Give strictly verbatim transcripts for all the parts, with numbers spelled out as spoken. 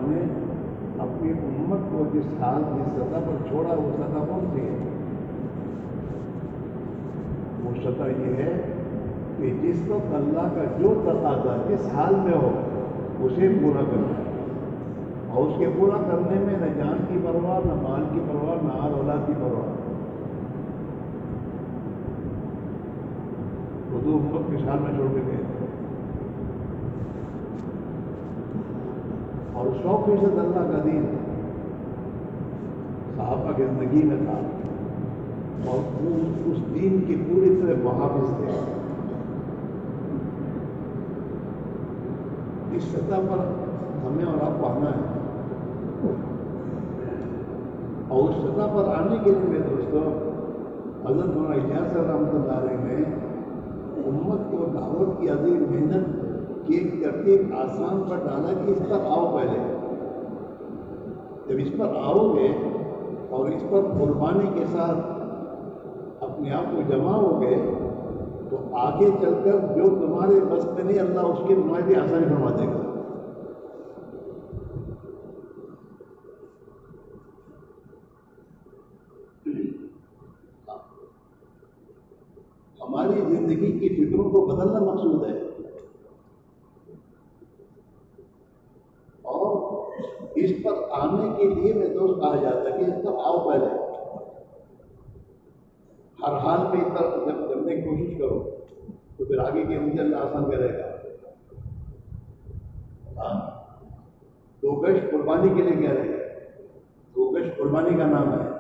نے اپنی امت کو جس حال جس سطح پر چھوڑا وہ سطح کون سی ہے؟ وہ سطح یہ ہے کہ جس وقت اللہ کا جو تقاضا جس حال میں ہو اسے پورا کرنا ہے، اور اس کے پورا کرنے میں نہ جان کی پرواہ، نہ مال کی پرواہ، نہ آل اولاد کی پرواہ۔ اردو امت کس حال میں چھوڑ کے گئے، اور سو فیصد اللہ کا دین صحابہ کی زندگی میں تھا، اور وہ اس دین کی پوری طرح محافظ تھے۔ اس سطح پر ہمیں اور آپ کو آنا ہے، اور اس سطح پر آنے کے لیے میرے دوستوں حضرت مولانا الیاس صاحب رحمۃ اللہ علیہ نے امت کو دعوت کی عظیم محنت کی ایک ترتیب آسان پر ڈالا کہ اس پر آؤ۔ پہلے جب اس پر آؤ گے اور اس پر قربانی کے ساتھ اپنے آپ کو جمع ہو گئے تو آگے چل کر جو تمہارے بس میں نہیں اللہ اس کی تمہاری بھی آسانی فرما دے گا۔ ہماری زندگی کی فکروں کو بدلنا مقصود ہے، اور اس پر آنے کے لیے میں دوست کہا جاتا ہے کہ اس پر آؤ پہلے، ہر حال میں اس پر جب کرنے کی کوشش کرو تو پھر آگے کے مجھے اللہ آسان کرے گا۔ ہاں، دو گشت قربانی کے لیے کہہ رہے ہیں، دو گشت قربانی کا نام ہے۔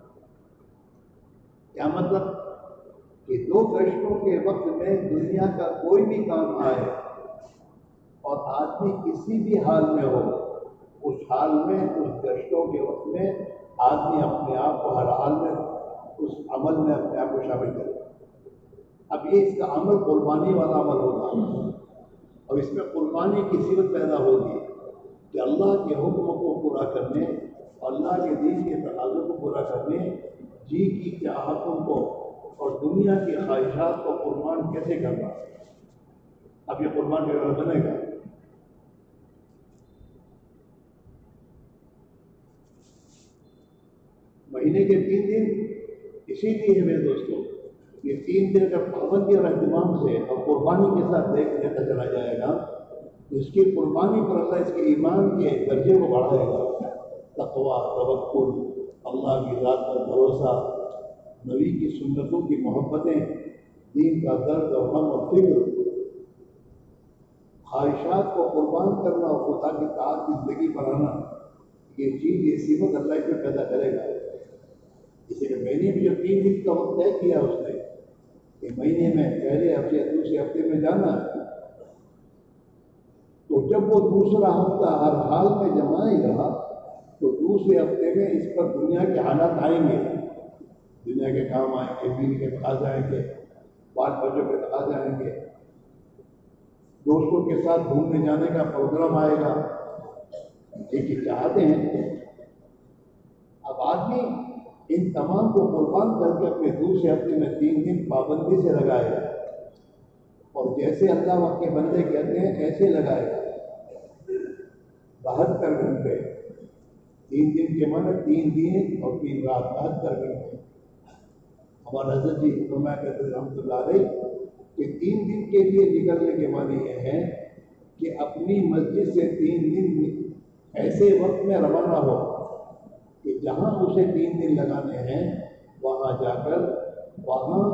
کیا مطلب کہ دو گشتوں کے وقت میں دنیا کا کوئی بھی کام آئے اور آدمی کسی بھی حال میں ہو، اس حال میں اس گشتوں کے وقت میں آدمی اپنے آپ کو ہر حال میں اس عمل میں اپنے آپ کو شامل کرے۔ اب یہ اس کا عمل قربانی والا عمل ہوگا، اور اس میں قربانی کی صورت پیدا ہوگی کہ اللہ کے حکم کو پورا کرنے، اللہ کے دین کے تقاضوں کو پورا کرنے، جی کی چاہتوں کو اور دنیا کی خواہشات کو قربان کیسے کرنا۔ اب یہ قربان کا بنے گا۔ مہینے کے تین دن اسی لیے ہے میرے دوستوں، یہ تین دن کا پابندی اور اہتمام سے اور قربانی کے ساتھ دیکھ لیتا چلا جائے گا، اس کی قربانی پر اللہ اس کے ایمان کے درجے کو بڑھائے گا۔ تقویٰ، توکل، اللہ کی ذات پر بھروسہ، نبی کی سنتوں کی محبتیں، دین کا درد اور غم اور فکر، خواہشات کو قربان کرنا اور خدا کی طاعت کی زندگی بنانا، یہ چیز یہ صفت اللہ اس میں پیدا کرے گا۔ اسی لیے مہینے میں جو تین دن کا وقت طے کیا اس نے کہ مہینے میں پہلے ہفتے یا دوسرے ہفتے میں جانا ہے، تو جب وہ دوسرا ہفتہ ہر حال میں جمائے گا تو دوسرے ہفتے میں اس پر دنیا کے حالات آئیں گے، دنیا کے کام آئیں گے، بیوی کے تقاضے آئیں گے، بال بچوں کے تقاضے آئیں گے، دوستوں کے ساتھ گھومنے جانے کا پروگرام آئے گا، یہ کہ چاہتے ہیں۔ اب آدمی ان تمام کو قربان کر کے اپنے دوسرے ہفتے میں تین دن پابندی سے لگائے گا، اور جیسے اللہ وقت کے بندے کہتے ہیں ایسے لگائے گا، بہتر گھنٹے، تین دن کے معنی تین دن اور تین رات، بہتر گھنٹے۔ ہمارا حضرت جی فرمایا کرتے تھے رحمۃ اللہ علیہ کہ تین دن کے لیے نکلنے کے معنی یہ ہے کہ اپنی مسجد سے تین دن ایسے وقت میں روانہ ہو کہ جہاں اسے تین دن لگانے ہیں وہاں جا کر وہاں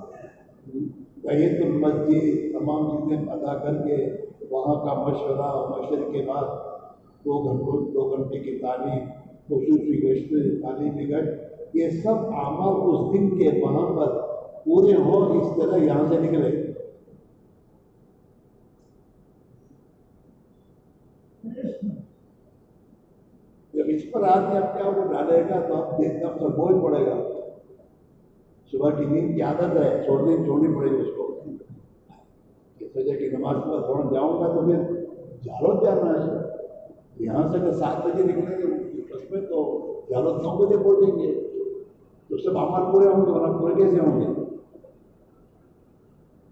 تحیۃ المسجد تمام چیزیں ادا کر کے وہاں کا مشورہ اور مشورے کے بعد دو گھنٹوں دو گھنٹے کی تعلیم، خصوصی گشت، تعلیمی گشت، یہ سب اعمال اس دن کے وہاں پر پورے ہوں، اس طرح یہاں سے نکلے۔ جب اس پر آدمی اپنے آپ کو ڈالے گا تو اب دیکھنا پر بوجھ پڑے گا۔ صبح کی نیند کی عادت ہے، چھوڑ دیں چھوڑنی پڑے گی اس کو، کہ فجر کی نماز پر فوراً جاؤں گا تو پھر جھالوت جانا ہے، یہاں سے اگر سات بجے نکلیں گے بس میں تو جھالوت نو بجے پہنچیں گے، تو سب عمل پورے ہوں گے، ورنہ پورے کیسے ہوں گے؟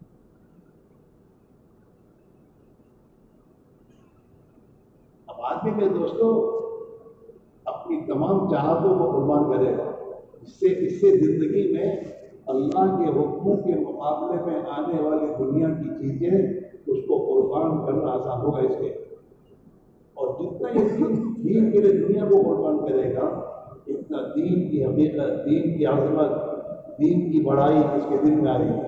اب آدمی میں دوستوں اپنی تمام چاہتوں کو قربان کرے گا. اس سے اس سے زندگی میں اللہ کے حکموں کے مقابلے میں آنے والی دنیا کی چیزیں اس کو قربان کرنا آسان ہوگا اس کے. اور جتنا یہ دین کے لیے دنیا کو قربان کرے گا اتنا دین کی حقیقت، دین کی عظمت، دین کی بڑائی اس کے دل میں آئے گی.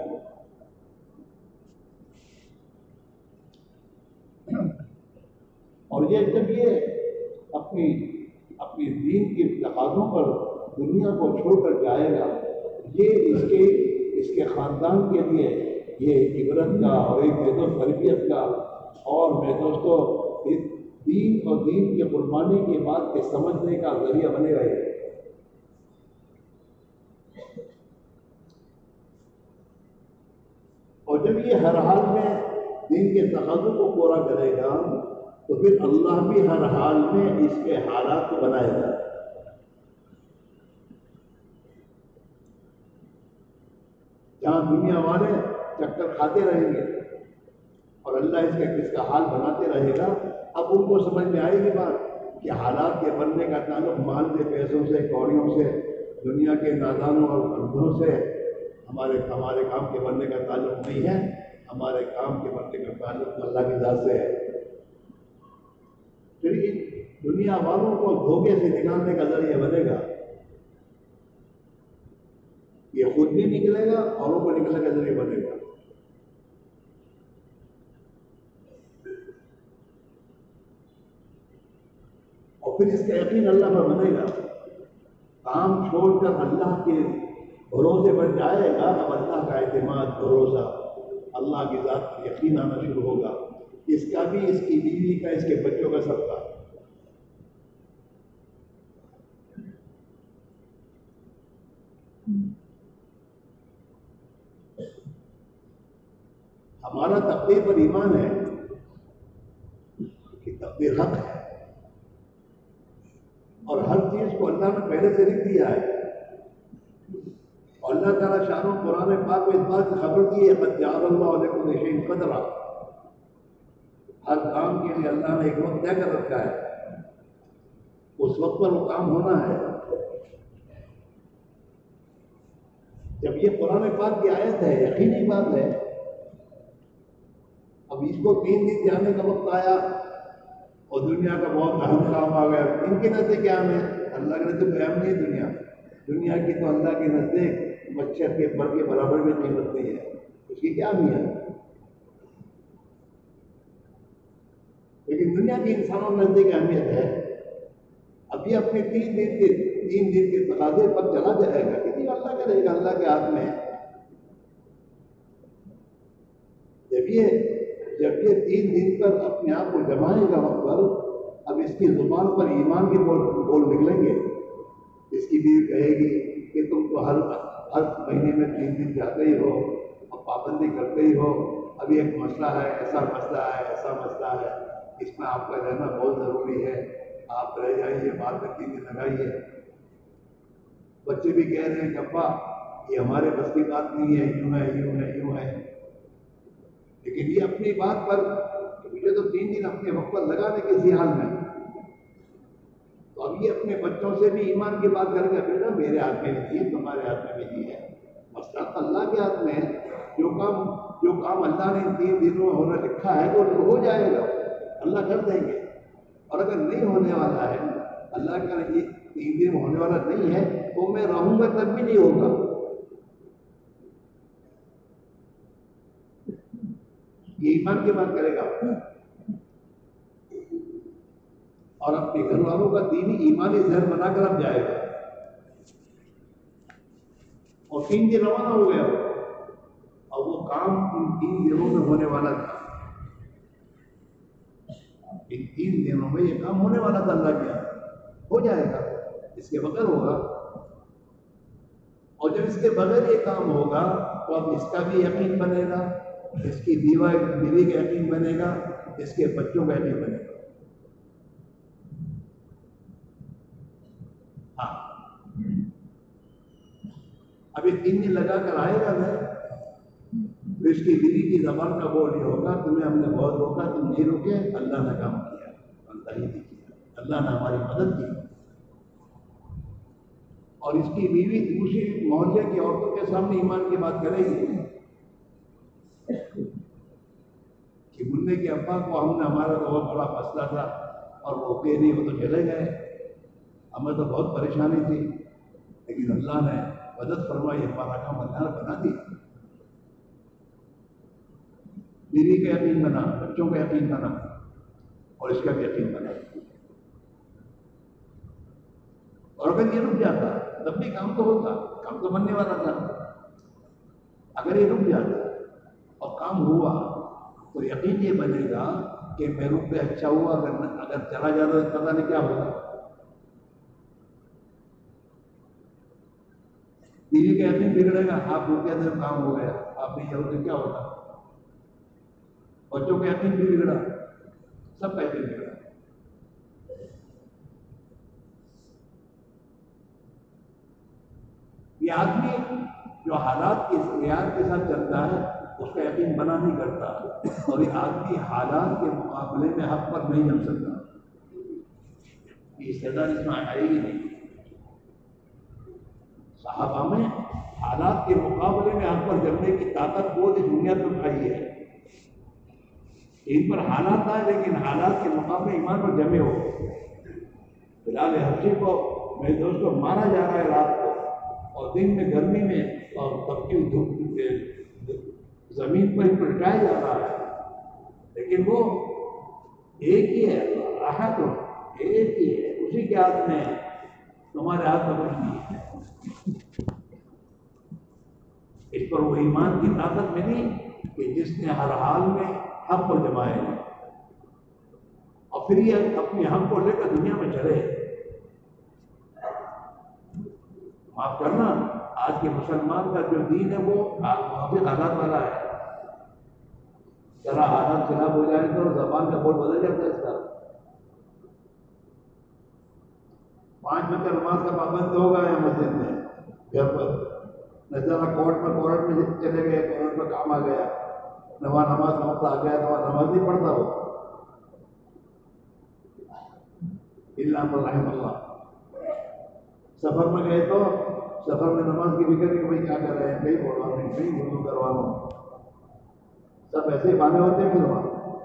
اور یہ جب یہ اپنی اپنی دین کے تقاضوں پر دنیا کو چھوڑ کر جائے گا، یہ اس کے اس کے خاندان کے لیے یہ عبرت کا اور ایک میں تو تربیت کا اور میں دوستوں دین اور دین کی قربانی کی بات کے سمجھنے کا ذریعہ بنے گا. اور جب یہ ہر حال میں دین کے تقاضوں کو پورا کرے گا تو پھر اللہ بھی ہر حال میں اس کے حالات کو بنائے گا. جہاں دنیا والے چکر کھاتے رہیں گے اور اللہ اس کا کس کا حال بناتے رہے گا، اب ان کو سمجھ میں آئے گی بات کہ حالات کے بننے کا تعلق مال کے پیسوں سے، کوڑیوں سے، دنیا کے نادانوں اور اندھوں سے ہمارے ہمارے کام کے بننے کا تعلق نہیں ہے. ہمارے کام کے بننے کا تعلق اللہ کی ذات سے ہے. پھر ان دنیا والوں کو دھوکے سے نکالنے کا ذریعہ بنے گا. یہ خود بھی نکلے گا، اوروں کو نکلنے کا ذریعہ بنے گا. اور پھر اس کا یقین اللہ پر بنے گا. کام چھوڑ کر اللہ کے بھروسے پر جائے گا، اب اللہ کا اعتماد، بھروسہ، اللہ کی ذات پر یقین آنا شروع ہوگا. اس کا بھی، اس کی بیوی کا، اس کے بچوں کا، سب کا. ہمارا تقدیر پر ایمان ہے کہ تقدیر حق ہے اور ہر چیز کو اللہ نے پہلے سے لکھ دیا ہے. اور اللہ تعالیٰ شان و قرآن پاک میں اس بات کی خبر دی ہے قد جعل اللہ لکل شیء قدرا. ہر کام کے لیے اللہ نے ایک وقت طے کر رکھا ہے، اس وقت پر وہ کام ہونا ہے. جب یہ قرآن پاک کی آیت ہے، یقینی بات ہے. اب اس کو تین دن جانے کا وقت آیا اور دنیا کا بہت اہم کام آ گیا. ان کے نزدیک کیا ہے؟ اللہ کے نزدیک اہم نہیں ہے دنیا. دنیا کی تو اللہ کے نزدیک مچھر کے پر کے برابر بھی قیمت نہیں ہے. اس کی کیا اہمیت ہے؟ لیکن دنیا کی انسانوں کے نزدیک اہمیت ہے. اب یہ اپنے تین دن کے تین دن کے تقاضے پر چلا جائے گا کہ اللہ کرے گا، اللہ کے ہاتھ میں ہے. جب یہ جب یہ تین دن پر اپنے آپ کو جمائے گا وقت پر، اب اس کی زبان پر ایمان کے بول بول نکلیں گے. اس کی بیوی کہے گی کہ تم تو ہر ہر مہینے میں تین دن جاتے ہی ہو اور پابندی کرتے ہی ہو. ابھی ایک مسئلہ ہے، ایسا مسئلہ ہے، ایسا مسئلہ ہے، اس میں آپ کا رہنا بہت ضروری ہے. آپ رہ جائیے، بعد میں تین دن لگائیے. بچے بھی کہہ رہے ہیں کہ ابا یہ ہمارے بس کی بات نہیں ہے، یوں ہے، یوں ہے، یوں ہے. لیکن یہ اپنی بات پر مجھے تو تین دن اپنے وقت پر لگانے کسی حال میں، تو اب یہ اپنے بچوں سے بھی ایمان کی بات کر کے بیٹا میرے ہاتھ میں نہیں ہے، تمہارے ہاتھ میں بھی نہیں ہے. مسئلہ اللہ کے ہاتھ میں ہے. جو کام جو کام اللہ نے ان تین دنوں میں ہونا لکھا ہے وہ ہو جائے گا، اللہ کر دیں گے. اور اگر نہیں ہونے والا ہے، اللہ کا یہ تین دن ہونے والا نہیں ہے تو میں رہوں گا تب بھی نہیں ہوگا. یہ ایمان کی بات کرے گا اور اپنے گھر والوں کا دینی ایمانی ذہن بنا کر اب جائے گا. اور تین دن روانہ ہو گیا اور وہ کام ان تین دنوں میں ہونے والا تھا. ان تین دنوں میں یہ کام ہونے والا تھا. اللہ کیا ہو جائے گا، اس کے بغیر ہوگا. اور جب اس کے بغیر یہ کام ہوگا تو اب اس کا بھی یقین بنے گا، اس کی بیوہ بیوی کا یقین بنے گا، اس کے بچوں کا یقین بنے گا. ہاں ابھی تین دن لگا کر آئے گا میں، اس کی بیوی کی زبان کا بول نہیں ہوگا تمہیں ہم نے بہت روکا، تم نہیں روکے، اللہ نے کام کیا، اللہ ہی نہیں کیا. اللہ نے ہماری مدد کی، اور اس کی بیوی دوسری محلے کی عورتوں کے سامنے ایمان کی بات کرے گی کہ منع کے ابا کو ہم نے، ہمارا تو بہت بڑا مسئلہ تھا اور وہ کہ نہیں، وہ تو چلے گئے، ہمیں تو بہت پریشانی تھی، لیکن اللہ نے مدد فرمائی، ہمارا کام اللہ نے بنا دی، بیوی کا یقین بنا، بچوں کا یقین بنا، اور اس کا بھی یقین بنا۔ اور اگر یہ رک جاتا تب بھی کام تو ہوتا، کام تو بننے والا تھا۔ اگر یہ رک جاتا اور کام ہوا تو یقین یہ بنے گا کہ میں رک پہ اچھا ہوا، اگر اگر چلا جاتا تو پتہ نہیں کیا ہوگا۔ بیوی کا یقین بگڑے گا، آپ رکے تھے کام ہو گیا، آپ نہیں ہوتے کیا ہوتا؟ بچوں کا یقین بھی بگڑا، سب کا یقین بگڑا۔ یہ آدمی جو حالات کے معیار کے ساتھ چلتا ہے اس کا یقین بنا نہیں کرتا، اور یہ آدمی حالات کے مقابلے میں حق پر نہیں جم سکتا، یہ استعداد اس میں آئے گی نہیں۔ صحابہ میں حالات کے مقابلے میں حق پر جمنے کی طاقت بہت اس دنیا میں اٹھائی ہے، ان پر حالات آئے لیکن حالات کے مقابلے ایمان پر جمے ہو۔ بلال حبشی کو میرے دوست کو مارا جا رہا ہے رات کو، اور دن میں گرمی میں اور تب کی دھوپ زمین پر ہی پلٹایا جا رہا ہے، لیکن وہ ایک ہی ہے، رہا تو ایک ہی ہے، اسی کے ہاتھ میں ہے، تمہارے ہاتھ میں کچھ نہیں ہے۔ اس پر وہ ایمان کی طاقت ملی کہ جس نے ہر حال میں حق کو جمائے اور پھر یہ اپنی حق کو لے کر دنیا میں چلے۔ معاف کرنا، آج کے مسلمان کا جو دین ہے وہ موافق حالات والا ہے، ذرا حالات خراب ہو جائے تو زبان کا بول بدل جاتا ہے اس کا۔ پانچ وقت نماز کا پابند ہوگا یا مسجد میں، گھر پر نہ ذرا کورٹ میں کورٹ میں چلے گئے، کورٹ میں کام آ گیا، نماز نماز کا وقت آ گیا تو نماز نہیں پڑھتا ہو، اللہ رحم اللہ۔ سفر میں گئے تو سفر میں نماز کی فکر نہیں، بھائی کیا کر رہے ہیں، کہیں بولوا نہیں، کہیں وضو کروانا، سب ایسے بانے ہوتے ہیں۔ پھر وہاں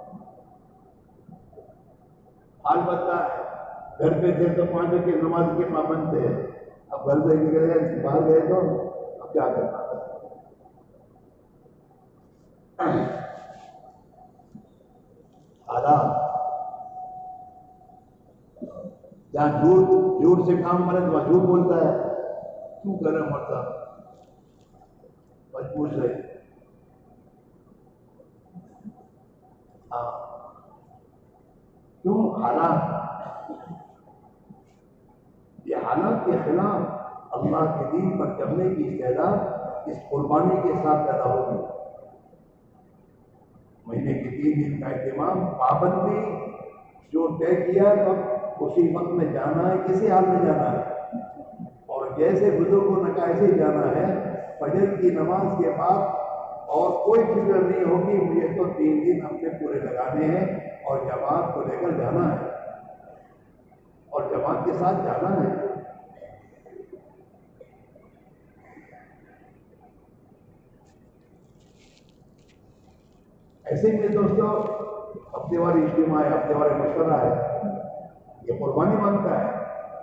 حال بتتا ہے، گھر پہ تھے تو پانچ وقت کی نماز کے پابند تھے، اب گھر سے نکلے باہر گئے تو اب کیا کرنا تھا۔ حالات جہاں جھوٹ جھوٹ سے کام بنے تو وہاں جھوٹ بولتا ہے، کیوں کرے مرتا بس پوچھ رہے۔ ہاں کیوں؟ حالات، یہ حالات کے خلاف اللہ کے دین پر جمنے کی استعداد اس قربانی کے ساتھ پیدا ہوگی۔ مہینے کے تین دن کا اہتمام، پابندی جو طے کیا تو اسی وقت میں جانا ہے، کسی حال میں جانا ہے، اور جیسے بزرگوں نے کہا ایسے جانا ہے۔ فجر کی نماز کے بعد اور کوئی فکر نہیں ہوگی، مجھے تو تین دن اپنے پورے لگانے ہیں اور جماعت کو لے کر جانا ہے اور جماعت کے ساتھ جانا ہے۔ ایسے ہی میرے دوستوں، ہفتے واری اجتماع ہے، ہفتے واری مشورہ ہے، یہ قربانی مانگتا ہے۔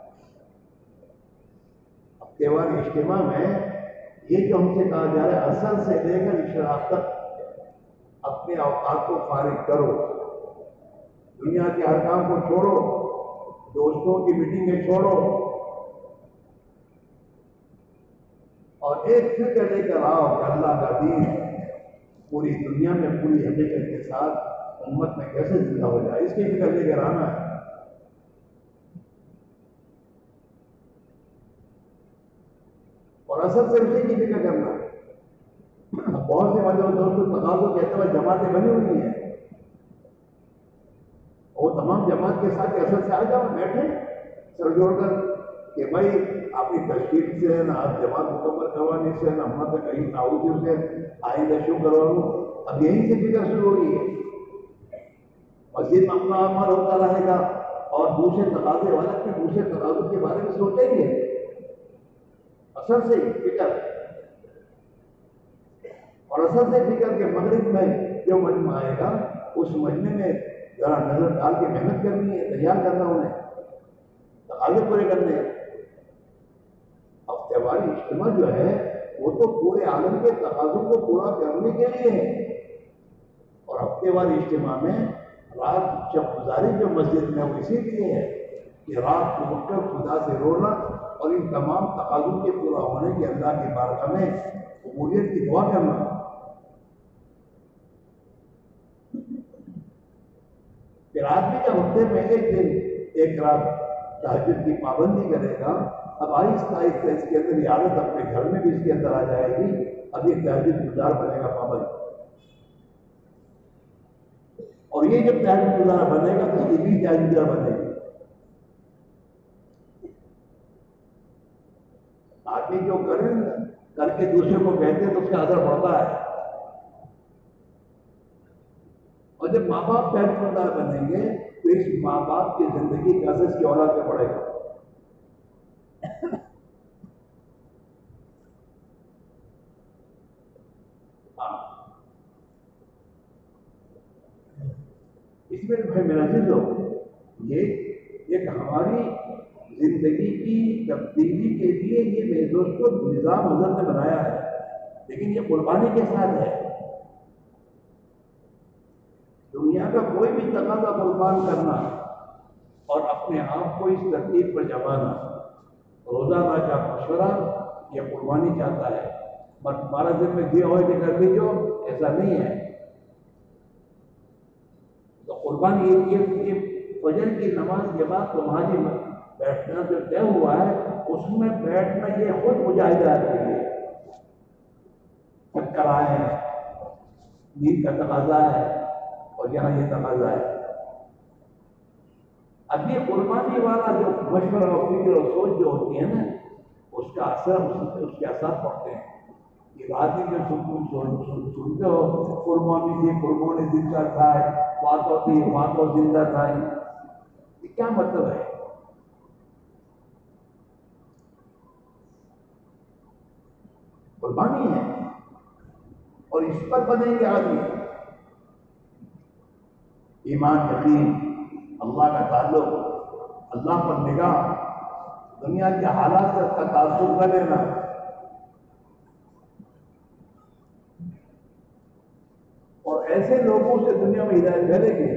ہفتے واری اجتماع میں یہ جو ہم سے کہا جا رہا ہے، اصل سے لے کر اشراق تک اپنے اوقات کو فارغ کرو، دنیا کے ہر کام کو چھوڑو، دوستوں کی میٹنگیں چھوڑو، اور ایک فکر لے کر آؤ کہ اللہ کا دین پوری دنیا میں پوری حقیقت کے ساتھ امت میں کیسے زندہ ہو جائے، اس کی فکر لے کر آنا ہے۔ اور اصل سے اسی کی فکر کرنا ہے۔ بہت سے مطلب دوستوں تقاضوں کہتے ہوئے جماعتیں بنی ہوئی ہیں، اور تمام جماعت کے ساتھ اصل سے آ جاؤ، بیٹھے سر جوڑ کر کہ بھائی اپنی تشکیل سے نہ آپ جماعت مکمل کروانے سے نہ ہم تک کہیں تعاوض سے آئندہ شروع کروا لوں، اب یہیں سے فکر شروع ہو گئی ہے۔ مسجد میں اپنا عمل ہوتا رہے گا اور دوسرے تقاضے والا اپنے دوسرے تقاضوں کے بارے میں سوچیں گے اثر سے فکر، اور اثر سے فکر کے مغرب میں جو مجمع آئے گا اس مجمع میں ذرا نظر ڈال کے محنت کرنی ہے، تیار کرنا انہیں تقاضے پورے کرنے ہیں۔ اب تہواری اجتماع جو ہے وہ تو پورے عالم کے تقاضوں کو پورا کرنے کے لیے ہے، اور ہفتے واری اجتماع میں رات جب گزاری جو مسجد میں وہ اسی لیے ہے کہ رات کو اٹھ کر خدا سے رونا اور ان تمام تقاضوں کے پورا ہونے کے اللہ کی بارگاہ میں قبولیت کی دعا کرنا۔ پھر آدمی جب ہفتے میں ایک دن ایک رات تہجد کی پابندی کرے گا، اب آہستہ آہستہ اس کے اندر یہ عادت اپنے گھر میں بھی اس کے اندر آ جائے گی، اب یہ تہجد گزار بنے گا، پابند۔ اور یہ جب تہجد گزار بنے گا تو اس کی بھی تہجد گزار بنے گی۔ آدمی جو کرے کر کے دوسرے کو کہتے ہیں تو اس کا اثر پڑتا ہے، اور جب ماں باپ تہجد گزار بنیں گے تو اس ماں باپ کی زندگی کا اثر اس کی اولاد پہ پڑے گا۔ اس میں بھائی میرا عزیزو، یہ ایک ہماری زندگی کی تبدیلی کے لیے یہ میرے دوستوں نظام حضرت نے بنایا ہے، لیکن یہ قربانی کے ساتھ ہے۔ دنیا کا کوئی بھی تقاضا قربان کرنا اور اپنے آپ کو اس ترتیب پر جمانا، روزانہ کا مشورہ یہ قربانی چاہتا ہے، بس تمہارا دن میں دیا ہوئے کہ کر لیجو، ایسا نہیں ہے۔ تو قربانی یہ یہ فجر کی نماز کے بعد تمہاری بیٹھنا جو طے ہوا ہے اس میں بیٹھنا یہ خود مجاہدہ ہے کے لیے، چکر آئے ہیں، نیند کا تقاضا ہے، اور یہاں یہ تقاضا ہے۔ اب یہ قربانی والا جو مشورہ اور فکر اور سوچ جو ہوتی ہے نا، اس کا اثر اس کے اثر پڑتے ہیں۔ یہ بات ہے جو سنتے ہو قربانی تھی قربانی زندہ کھائے، باتوں تھی باتوں زندہ کھائے، یہ کیا مطلب ہے؟ قربانی ہے اور اس پر بنیں گے آدمی، ایمان یقین، اللہ کا تعلق، اللہ پر نگاہ، دنیا کے حالات سے اس کا تعصب نہ لینا۔ اور ایسے لوگوں سے دنیا میں ہدایت ملے گی۔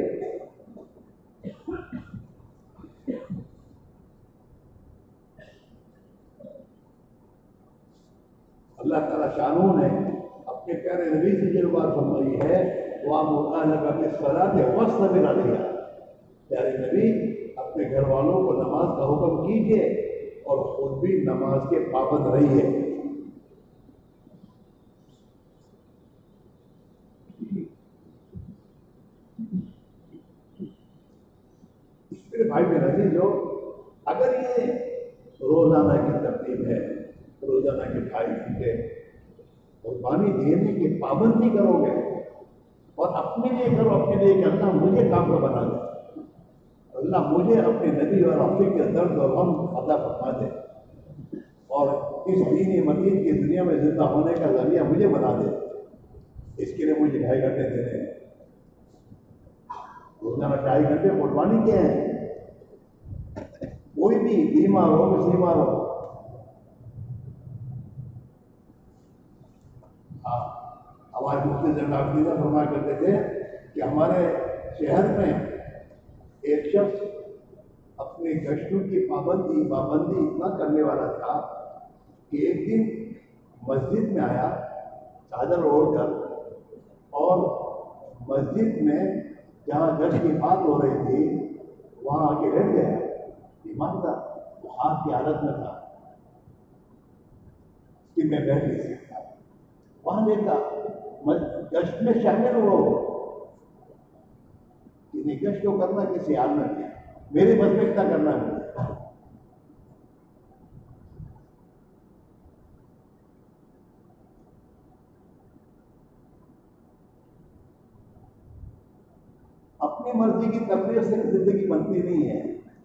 اللہ تعالیٰ شانوں نے اپنے پیارے نبی سے جو بات فرمائی ہے وَأَمُرْ أَهْلَكَ بِالصَّلَاةِ وَاصْطَبِرْ عَلَيْهَا، پیارے نبی اپنے گھر والوں کو نماز کا حکم کیجیے اور خود بھی نماز کے پابند رہیے۔ میرے بھائی میرے عزیزو، اگر یہ روزانہ کی ترتیب ہے، روزانہ کے ڈھائی گھنٹے قربانی دینے کی پابندی کرو گے اور اپنے لیے کرو، اپنے لیے کہ اللہ مجھے کام کا بنا دے، اللہ مجھے اپنے نبی اور رفیق کے درد اور غم عطا فرما دے، اور اس دینی متین کی دنیا میں زندہ ہونے کا ذریعہ مجھے بنا دے، اس کے لیے مجھے ڈھائی گھنٹے دینے ہیں۔ روزانہ ڈھائی گھنٹے قربانی کے ہیں۔ کوئی بھی بیمار ہو کسی بیمار ہو، ہمارے مفتی زین فرمایا کرتے تھے کہ ہمارے شہر میں ایک شخص اپنے گشتوں کی پابندی پابندی اتنا کرنے والا تھا کہ ایک دن مسجد میں آیا چادر اوڑھ کر، اور مسجد میں جہاں گشت کی بات ہو رہی تھی وہاں آ کے بیٹھ گیا، بیمار تھا، بخار کی حالت میں تھا کہ میں بیٹھ نہیں سکتا، وہاں دیکھا گشت میں شامل ہو کہ گشت کو کرنا کسی حال میں نہیں، میرے بس میں اتنا کرنا ہے۔ اپنی مرضی کی تبلیغ سے زندگی بنتی نہیں ہے،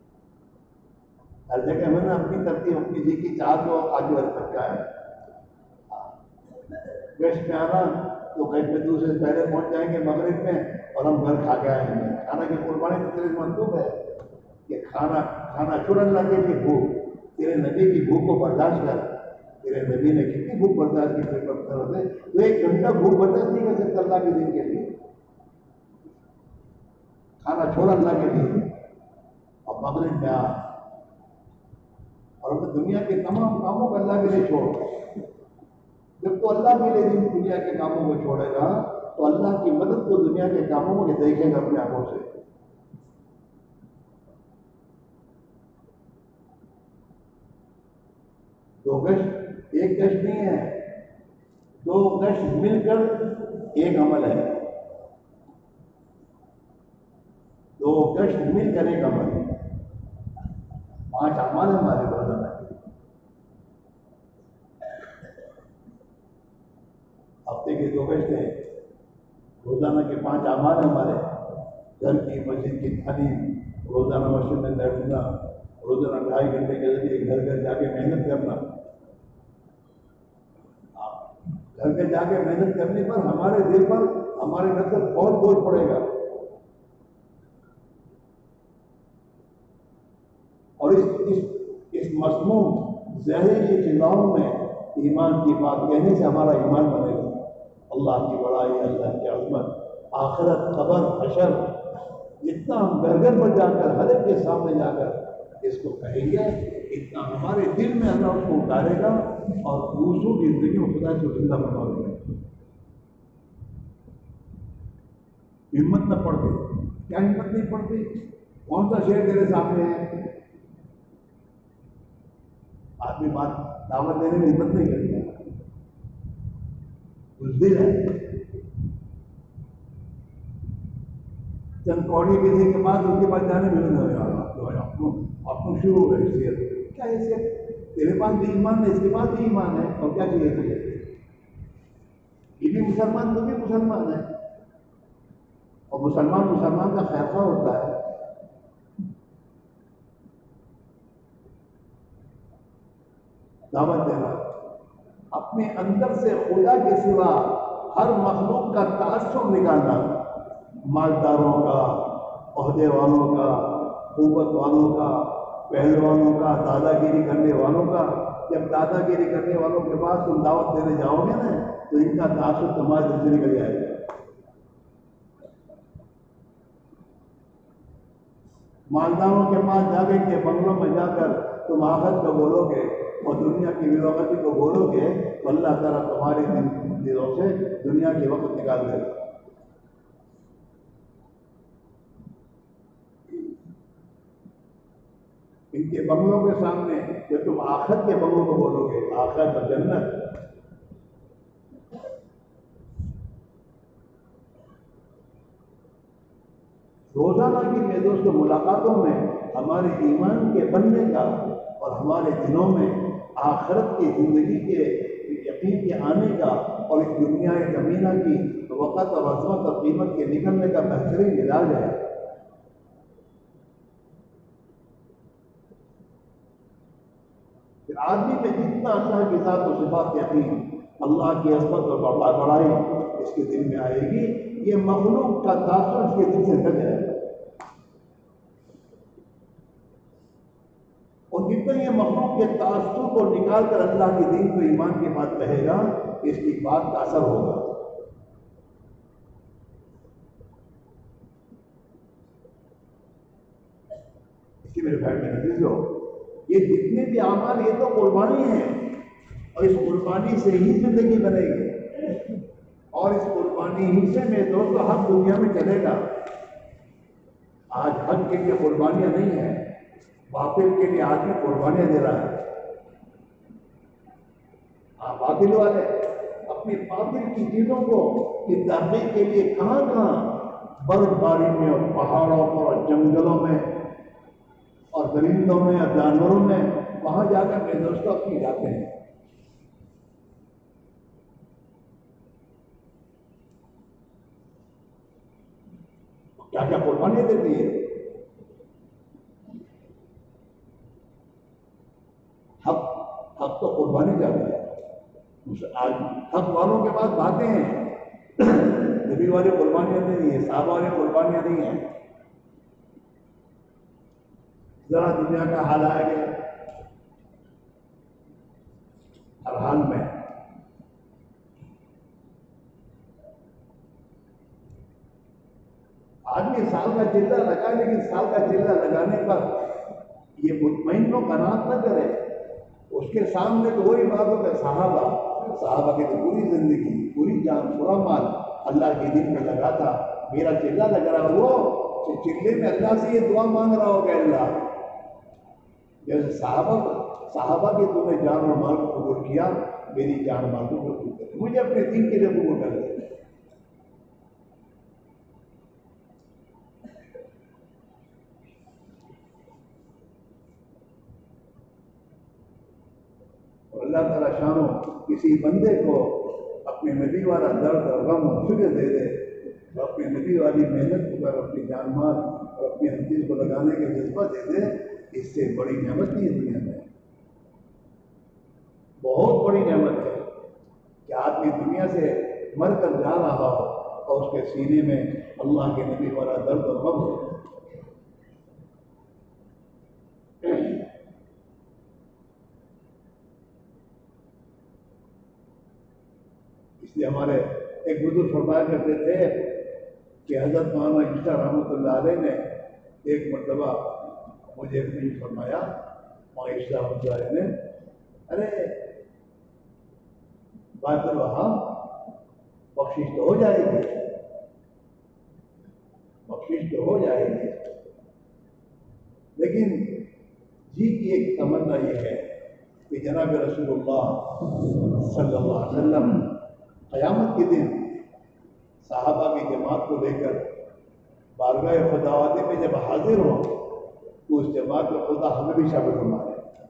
ہر جگہ میں نے اپنی ترتیب اپنی جی کی چاہ تو آگے بڑھ سکتا ہے. گشت میں آنا تو گشت میں دوسرے پہلے پہنچ جائیں گے مغرب میں اور ہم گھر کھا کے آئیں گے. کھانا کی قربانی تو تیرے منسوخ ہے کہ کھانا کھانا چھوڑنے لگے کہ بھوک تیرے نبی کی بھوک کو برداشت کر. تیرے نبی نے کتنی بھوک برداشت کی پھر پتھر ہوتے تو ایک گھنٹہ بھوک برداشت نہیں کر سکتا اللہ کے دن کے لیے. کھانا چھوڑ اللہ کے لیے اور مغرب میں آ اور اپنے دنیا کے تمام کاموں کو اللہ کے لیے چھوڑ. جب تو اللہ کے لیے دنیا کے کاموں کو چھوڑے گا تو اللہ کی مدد کو دنیا کے کاموں کو دیکھے گا اپنے آنکھوں سے. دو گشت ایک گشت نہیں ہے, دو گشت مل کر ایک عمل ہے. دو گشت مل کر ایک عمل ہے. پانچ اعمال ہمارے روزانہ کے, ہفتے کے دو گشت ہیں, روزانہ کے پانچ اعمال ہمارے. گھر کی مسجد کی تعلیم, روزانہ مسجد میں بیٹھنا, روزانہ ڈھائی گھنٹے کے ذریعے گھر گھر جا کے محنت کرنا. گھر گھر جا کے محنت کرنے پر ہمارے دل پر ہمارے گھر پر بہت بوجھ پڑے گا. اور اس اس اس مسموم زہریلی چیزوں میں ایمان کی بات کہنے سے ہمارا ایمان بنے گا. اللہ کی بڑائی, اللہ کی عظمت, آخرت, قبر, حشر, جتنا ہم گھر گھر پر جا کر ہر ایک کے سامنے جا کر اس کو کہیں گے اتنا ہمارے دل میں اللہ اس کو اتارے گا اور دوسروں کی زندگی میں خدا سے زندہ بنا دے گا. ہمت نہ پڑتی, کیا ہمت نہیں پڑتی؟ کون سا شہر تیرے سامنے ہے؟ آدمی بات دعوت دینے میں ہمت نہیں کرتا, بزدل ہے. چند کوڑی کسی کے بعد اس کے بعد جانے میں نہیں ہوگا اپنا شروع ہو حیثیت. کیا حیثیت؟ تیرے پاس بھی ایمان ہے, اس کے پاس بھی ایمان ہے, اور کیا چاہیے تجھے؟ یہ بھی مسلمان, تو بھی مسلمان ہے, اور مسلمان مسلمان کا خیر خواہ ہوتا ہے. دعوت دینا, اپنے اندر سے خدا کے سوا ہر مخلوق کا تعصب نکالنا, مالداروں کا, عہدے والوں کا, قوت والوں کا, پہلوانوں کا, دادا گیری کرنے والوں کا. جب دادا گیری کرنے والوں کے پاس تم دعوت دینے جاؤ گے نا تو ان کا تعصب تمہارے دل سے نکل جائے گا. مالداروں کے پاس جا کے بنگلوں میں جا کر تم آخرت کو بولو گے اور دنیا کی بے وقتی کو بولو گے تو اللہ تعالیٰ تمہارے دلوں سے دنیا کے وقت نکال دے گا. ان کے بنگلوں کے سامنے جب تم آخرت کے بنگلوں کو بولو گے, آخرت اور جنت, روزانہ کی میرے دوستوں ملاقاتوں میں ہمارے ایمان کے بننے کا اور ہمارے دلوں میں آخرت کی زندگی کے یقین کے آنے کا اور اس دنیا زمینہ کی وقت اور عظمت اور قیمت کے نکلنے کا بہترین علاج ہے. آدمی میں جتنا اللہ کی ذات و صفات یقین, اللہ کی عظمت اور بڑائی اس کے دل میں آئے گی, یہ مخلوق کا تاثر اس کے دل سے ہٹ جائے گا. اور جتنا یہ مخلوق کے تاثر کو نکال کر اللہ کے دین کو ایمان کے بعد کہے گا, اس کی بات کا اثر ہوگا. اس کی میرے بھائی میں عزیز ہو, یہ جتنے بھی اعمال یہ تو قربانی ہے, اور اس قربانی سے ہی زندگی بنے گی, اور اس قربانی ہی سے میرے دوست حق دنیا میں چلے گا. آج حق کے لیے قربانیاں نہیں ہیں, باطل کے لیے آدمی قربانیاں دے رہا ہے. ہاں, باطل والے اپنی باطل کی چیزوں کو کی تحقیق کے لیے کہاں کہاں برف باری میں اور پہاڑوں پر اور جنگلوں میں اور درندوں میں اور جانوروں میں وہاں جا کر میرے دوستوں اپنی جاتے ہیں. کیا کیا قربانیاں دیتی ہے. تو قربانی جاتا ہے. آج حق والوں کے پاس باتیں ہیں، نبی والی قربانیاں نہیں ہیں، صحابہ والی قربانیاں نہیں ہیں. ذرا دنیا کا حال آ گیا. ہر حال میں آدمی سال کا چلہ لگائے، لیکن سال کا چلہ لگانے پر یہ مطمئن و قناعت نہ کرے. اس کے سامنے تو وہی بات ہو کہ صحابہ صحابہ کی تو پوری زندگی، پوری جان، پورا مال اللہ کے دین میں لگا تھا. میرا چلہ لگ رہا وہ چلے میں اللہ سے یہ دعا مانگ رہا ہو کہ اللہ جیسے صحابہ صحابہ کی تم نے جان اور مال کو قبول کیا، میری جان مال کو قبول کرے، مجھے اپنے دین کے لیے قبول کر دے. اللہ تعالیٰ شانو کسی بندے کو اپنے نبی والا درد اور غم اور فکر دے دے، اور اپنے نبی والی محنت پر اپنی جان مال اور اپنی ہر چیز کو لگانے کا جذبہ دے دے، اس سے بڑی نعمت نہیں ہے دنیا میں. بہت بڑی نعمت ہے کہ آدمی دنیا سے مر کر جا رہا ہو اور اس کے سینے میں اللہ کے نبی والا درد اور غم ہو. اس لیے ہمارے ایک بزرگ فرمایا کرتے تھے کہ حضرت مولانا عیسیٰ رحمۃ اللہ علیہ نے ایک مرتبہ مجھے نہیں فرمایا، مولانا عیسیٰ رحمۃ اللہ علیہ نے، ارے بات وہاں بخشش تو ہو جائے گی، بخشش تو ہو جائے گی، لیکن جی کی ایک تمنا یہ ہے کہ جناب رسول اللہ صلی اللہ علیہ وسلم قیامت کے دن صحابہ کی جماعت کو لے کر بارگاہ خداوندی میں جب حاضر ہوں تو اس جماعت میں خدا ہمیں بھی شامل فرمائے.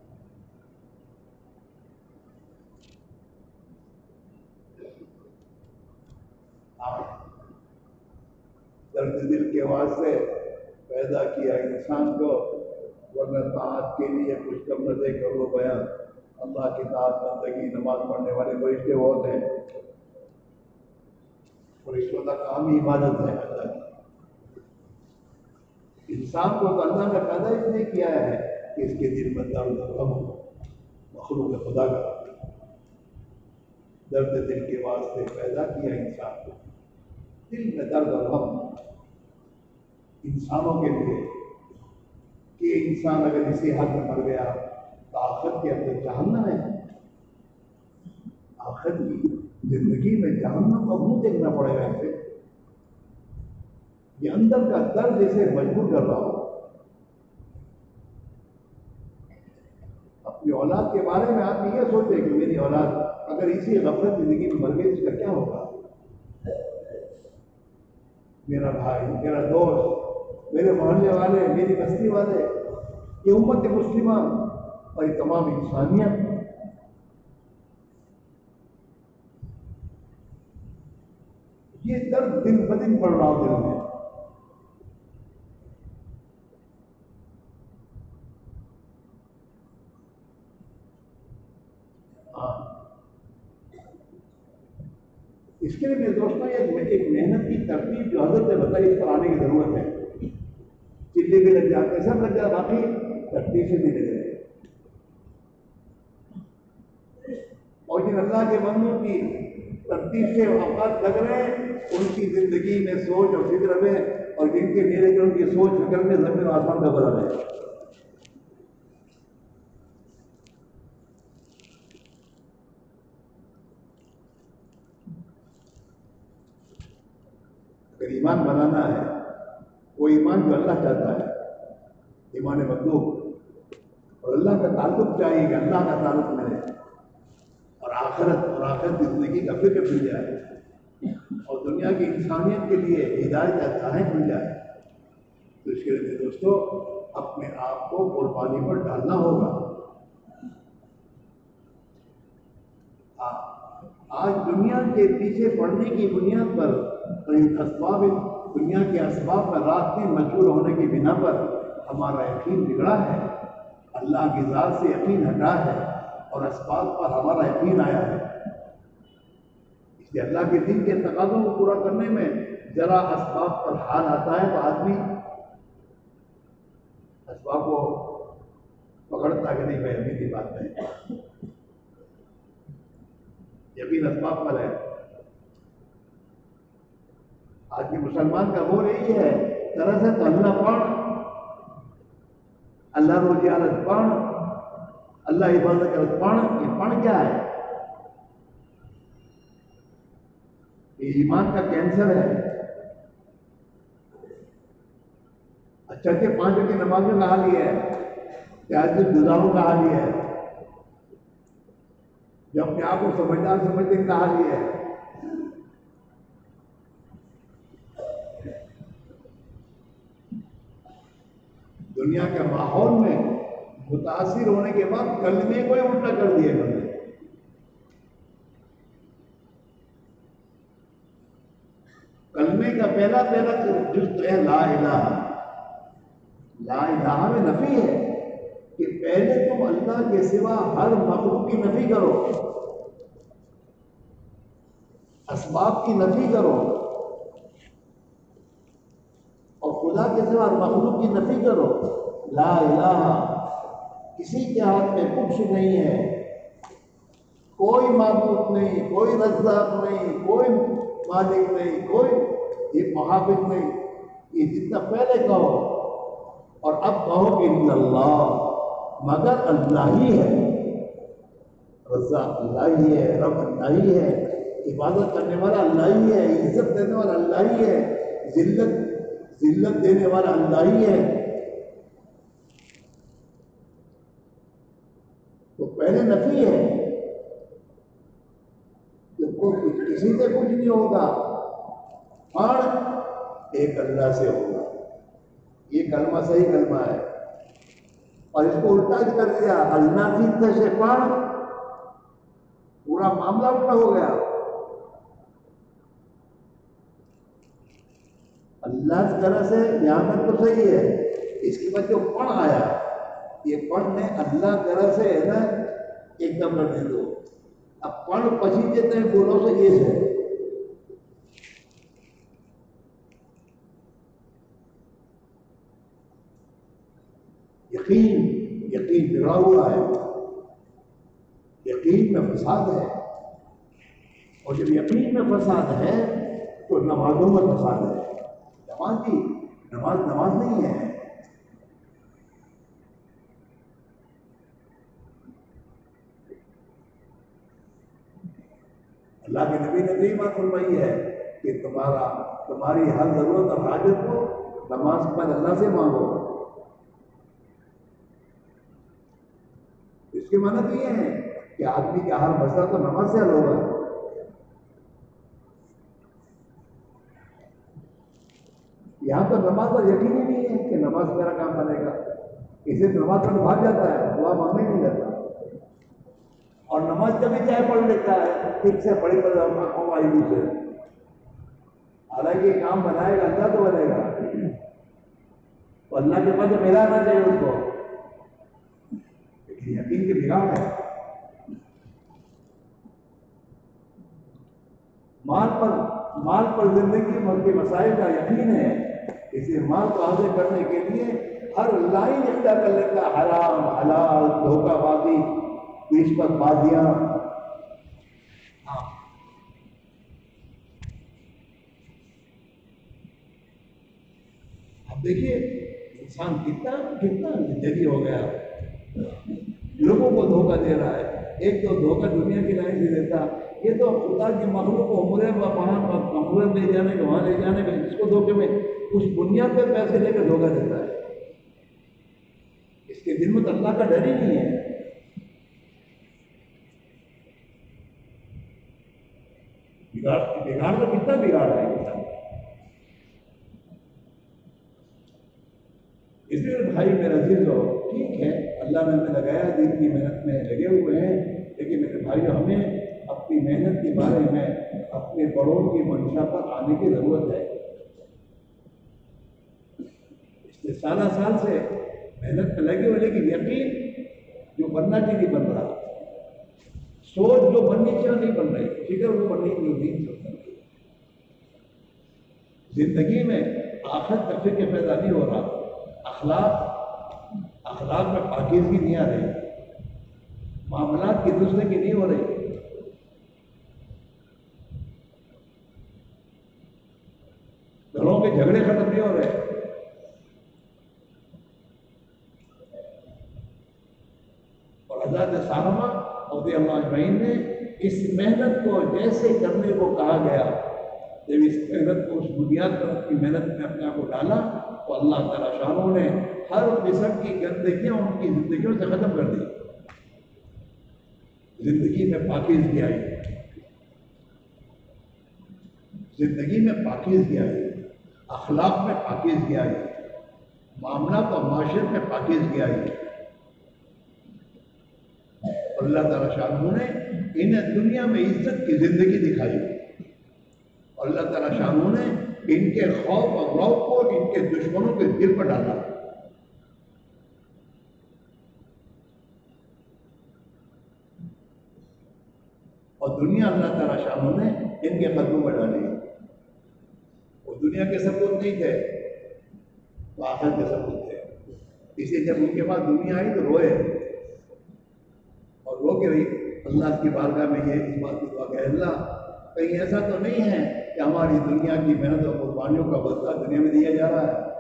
درد دل کے واسطے پیدا کیا انسان کو، ورنہ طاعت کے لیے کچھ کم نہ دے کرو بیان. اللہ کی طاعت بندگی نماز پڑھنے والے فرشتے بہت ہیں، فرشتوں کا کام ہی عبادت ہے اللہ کی. انسان کو تو اللہ نے پیدا اس لیے کیا ہے کہ اس کے دل میں درد و غم ہو. مخلوق خدا کا درد دل کے واسطے پیدا کیا انسان کو، دل میں درد اور غم انسانوں کے لیے کہ انسان اگر اسی حد میں مر گیا تو آخرت کے اندر جہنم ہے. آخرت کی زندگی میں جہنم کا منہ دیکھنا پڑے گا. اسے یہ اندر کا درد جیسے مجبور کر رہا ہو. اپنی اولاد کے بارے میں آپ یہ سوچیں کہ میری اولاد اگر اسی غفلت زندگی میں مر گئی اس کا کیا ہوگا. میرا بھائی، میرا دوست، میرے محلے والے، میری بستی والے، یہ امت مسلمہ اور یہ تمام انسانیت یہ درد دن بدن پڑ رہا ہو دل میں. اس کے لیے میرے دوستوں ایک محنت کی ترتیب جو حضرت نے بتائی اس پر آنے کی ضرورت ہے. چلے بھی لگ جاتے ہیں، سب لگ جاتا، باقی ترتیب سے نہیں لگ رہے. اور جن اللہ کے بندوں کی ترتیب سے اوقات لگ رہے ہیں ان کی زندگی میں سوچ اور فکر میں، اور جن کے میرے جو ان کی سوچ فکر میں زمین و آسمان کا فرق ہے. اگر ایمان بنانا ہے وہ ایمان جو اللہ چاہتا ہے، ایمان مطلوب، اور اللہ کا تعلق چاہیے کہ اللہ کا تعلق ملے، اور آخرت اور آخرت کی زندگی کا فکر مل جائے، اور دنیا کی انسانیت کے لیے ہدایت راہیں مل جائے. تو اس کے لیے دوستو اپنے آپ کو قربانی پر ڈالنا ہوگا. آج دنیا کے پیچھے پڑنے کی بنیاد پر، اسباب دنیا کے اسباب میں راستے مشغول ہونے کی بنا پر ہمارا یقین بگڑا ہے، اللہ کی ذات سے یقین ہٹا ہے. اور اسباب پر ہمارا یقین آیا ہے. اس لیے اللہ کے دین کے تقاضوں کو پورا کرنے میں ذرا اسباب پر حال آتا ہے تو آدمی اسباب کو پکڑتا کہ نہیں بھائی ابھی کی بات نہیں. یقین اسباب پر ہے. آج کے مسلمان کا وہ یہی ہے طرح سے تو اللہ پڑھ، اللہ روزی حالت پڑھ، اللہ عبادت کرت پڑھ. یہ پڑھ کیا ہے؟ یہ ایمان کا کینسر ہے. اچھا کہ پانچ وقت کی نماز میں کہا لیا ہے کہ آج گزاروں کہا لیا ہے، جو اپنے آپ کو سمجھدار سمجھتے کہا لیا ہے. دنیا کے ماحول میں متاثر ہونے کے بعد کلمے کو ہی الٹا کر دیے بندے. کلمے کا پہلا پہلا جز تو ہے لا الہ. لا الہ میں نفی ہے کہ پہلے تم اللہ کے سوا ہر مخلوق کی نفی کرو، اسباب کی نفی کرو، اور خدا کے سوا ہر مخلوق کی نفی کرو. لا الہ، کسی کے ہاتھ میں کچھ نہیں ہے، کوئی معبود نہیں، کوئی رزاق نہیں، کوئی مالک نہیں، کوئی یہ محافظ نہیں. یہ جتنا پہلے کہو اور اب کہو کہ ان اللہ، مگر اللہ ہی ہے، رزاق اللہ ہی ہے، رب اللہ ہی ہے، عبادت کرنے والا اللہ ہی ہے، عزت دینے والا اللہ ہی ہے، ذلت ذلت دینے والا اللہ ہی ہے. تو پہلے نفی ہے کہ کسی سے کچھ نہیں ہوگا، اور ایک اللہ سے ہوگا. یہ کلمہ صحیح کلمہ ہے. اور اس کو الٹا کر دیا، اللہ کی طرح سے پڑھ، پورا معاملہ الٹا ہو گیا. اللہ کی طرح سے یہاں تک تو صحیح ہے، اس کے بعد جو پڑھ آیا، یہ پڑھ نے اللہ کی طرح سے ہے نا ایک دم رکھ دے دو. اب پڑھ پچی دیتے ہیں بولو سے یہ سے یقین یقین بگڑا ہوا ہے. یقین میں فساد ہے، اور جب یقین میں فساد ہے تو نمازوں میں فساد ہے. نماز کی نماز نماز نہیں ہے. اللہ کے نبی نے یہی بات فرمائی ہے کہ تمہارا تمہاری ہر ضرورت اور حاجت کو نماز پر اللہ سے مانگو. اس کے معنی تو یہ ہے کہ آدمی کا ہر مسئلہ تو نماز سے حل ہوگا. یہاں تو نماز پر یقین ہی نہیں ہے کہ نماز میرا کام بنے گا. اسے نماز پر بھاگ جاتا ہے، دعا مانگنے نہیں جاتا، اور نماز جب بھی چاہے پڑھ لیتا ہے ٹھیک سے پڑھی پڑھ آنکھوں وائی سے. حالانکہ کام بنائے گا اللہ تو بنے گا، تو اللہ کے پاس میرا آنا چاہیے اس کو. لیکن یقین کے بگاڑ ہے. مال پر مال پر زندگی مل کے مسائل کا یقین ہے، اس لیے مال کو حاصل کرنے کے لیے ہر لائن اختیار کر لیتا ہے، حرام حلال دھوکہ بازی نسبت بازیاں. اب دیکھیے انسان کتنا کتنا زندگی ہو گیا، لوگوں کو دھوکہ دے رہا ہے. ایک تو دھوکہ دنیا کی لائن سے دیتا، یہ تو خدا کی مخلوق کو عمرے وہاں عمرے لے جانے کا وہاں لے جانے کا جس کو دھوکے میں اس بنیاد پہ پیسے لے کر دھوکہ دیتا ہے. اس کے دل میں تو اللہ کا ڈر ہی نہیں ہے. بگاڑ بگاڑ تو کتنا بگاڑ ہے انسان. اس لیے بھائی میرا عزیز ہو، ٹھیک ہے اللہ نے ہمیں لگایا دین کی محنت میں لگے ہوئے ہیں، لیکن میرے بھائی ہمیں اپنی محنت کے بارے میں اپنے بڑوں کی منشا پر آنے کی ضرورت ہے. اس لیے سالہ سال سے محنت میں لگے ہوئے، لیکن یقین جو بننا چاہیے بن رہا. سوچ جو بننی چاہیے نہیں بن رہی، فکر وہ بننی جو نہیں چل رہی، زندگی میں آخرت کا فکر پیدا نہیں ہو رہا، اخلاق اخلاق میں پاکیزگی نہیں آ رہی، معاملات کی دوسرے کی نہیں ہو رہی، گھروں کے جھگڑے ختم نہیں ہو رہے۔ اور حضرت سالمہ رضی اللہ اجمعین نے اس محنت کو جیسے کرنے کو کہا گیا، جب اس محنت کو اس بنیاد پر اپنی محنت میں اپنے آپ کو ڈالا تو اللہ تعالیٰ شانوں نے ہر قسم کی گندگیاں ان کی زندگیوں سے ختم کر دی، زندگی میں پاکیزگی آئی، زندگی میں پاکیزگی آئی، اخلاق میں پاکیزگی آئی، معاملات اور معاشرت میں پاکیزگی آئی۔ اللہ تعالیٰ شانہ نے انہیں دنیا میں عزت کی زندگی دکھائی، اور اللہ تعالیٰ شانہ نے ان کے خوف اور رعب کو ان کے دشمنوں کے دل پر ڈالا۔ اور دنیا اللہ تعالیٰ شانہ نے ان کے قدموں میں ڈالی۔ وہ دنیا کے سپوت نہیں تھے، وہ آخرت کے سپوت تھے، اس لیے جب ان کے پاس دنیا آئی تو روئے اور رو کے رہی اللہ کی بارگاہ میں یہ اس بات کی دعا کہ اللہ کہیں ایسا تو نہیں ہے کہ ہماری دنیا کی محنت اور قربانیوں کا بدلہ دنیا میں دیا جا رہا ہے۔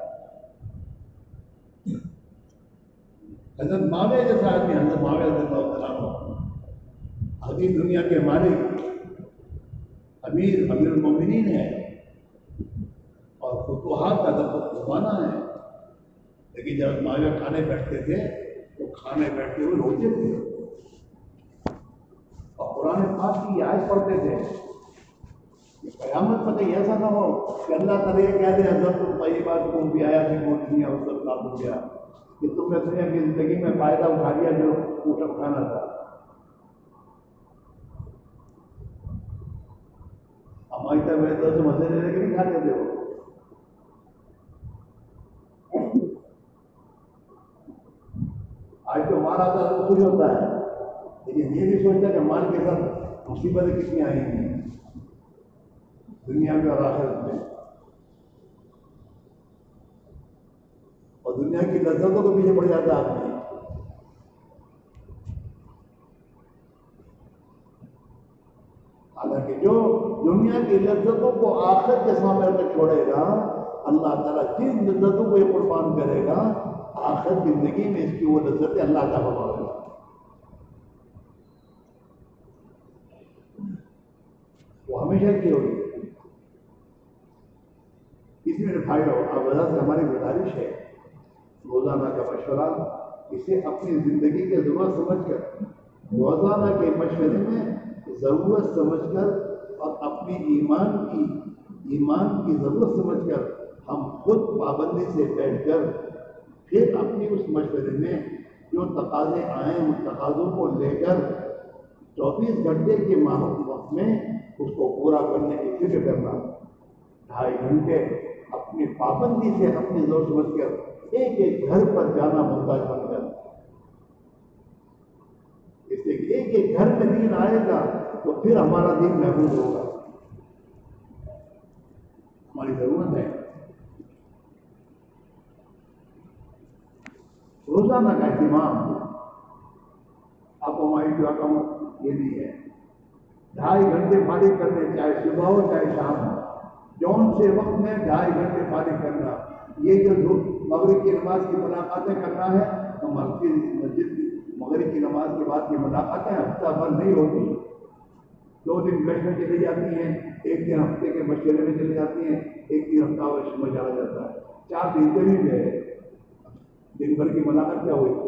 حضرت معاویہ جیسا آدمی، حضرت معاویہ رضی اللہ عنہ آدھی دنیا کے مالک امیر امیر المومنین ہیں اور فتوحات کا زمانہ ہے، لیکن جب معاویہ کھانے بیٹھتے تھے تو کھانے بیٹھتے ہوئے روتے تھے اور قرآن پاک کی یہ آیت پڑھتے تھے کہ قیامت میں کہیں ایسا نہ ہو کہ اللہ تعالیٰ یہ کہہ دے حضرت طیبات کو بھی آیا تھی وہ دنیا اس وقت ہو گیا کہ تم نے دنیا کی زندگی میں فائدہ اٹھا لیا جو اٹھ اٹھانا تھا۔ ہماری طرح میرے دوست سے مزے لینے کے نہیں کھاتے تھے وہ، آج تو ہمارا آتا ہے تو خوش ہوتا ہے، لیکن یہ نہیں سوچتا کہ مال کے ساتھ مصیبتیں کتنی آئیں گی دنیا میں اور آخرت میں، اور دنیا کی لذتوں کو پیچھے پڑ جاتا ہے آدمی۔ حالانکہ جو دنیا کی لذتوں کو آخرت کے سامنے تک چھوڑے گا، اللہ تعالیٰ جن لذتوں کو یہ قربان کرے گا آخرت کی زندگی میں اس کی وہ لذتیں اللہ کا فرمائے گا۔ وہ ہمیشہ کی ہوگی۔ اس میں بھائیو آپ وجہ سے ہماری گزارش ہے روزانہ کا مشورہ اسے اپنی زندگی کی ضرورت سمجھ کر، روزانہ کے مشورے میں ضرورت سمجھ کر اور اپنی ایمان کی ایمان کی ضرورت سمجھ کر ہم خود پابندی سے بیٹھ کر پھر اپنی اس مشورے میں جو تقاضے آئیں ان تقاضوں کو لے کر چوبیس گھنٹے کے وقت میں اس کو پورا کرنے کی فکر کرنا، ڈھائی گھنٹے اپنی پابندی سے اپنی ضرورت سمجھ کر ایک ایک گھر پر جانا محتاج بن کر، اس لیے کہ ایک ایک گھر میں دین آئے گا تو پھر ہمارا دین محفوظ ہوگا۔ ہماری ضرورت ہے روزانہ کا اہتمام۔ اب ہماری جو رقم یہ نہیں ہے، ڈھائی گھنٹے فارغ کرنے، چاہے صبح ہو چاہے شام ہو، جون سے وقت میں ڈھائی گھنٹے فارغ کرنا۔ یہ جو مغرب کی نماز کی ملاقاتیں کرنا ہے تو مسجد مغرب کی نماز کے بعد کی ملاقاتیں ہفتہ بھر نہیں ہوتی، دو دن گشت میں چلی جاتی ہیں، ایک دن ہفتے کے مشورے میں چلی جاتی ہیں، ایک دن ہفتہ وش میں چلا جاتا ہے، چار دن کے بھی گئے، دن بھر کی ملاقات کیا ہوئی؟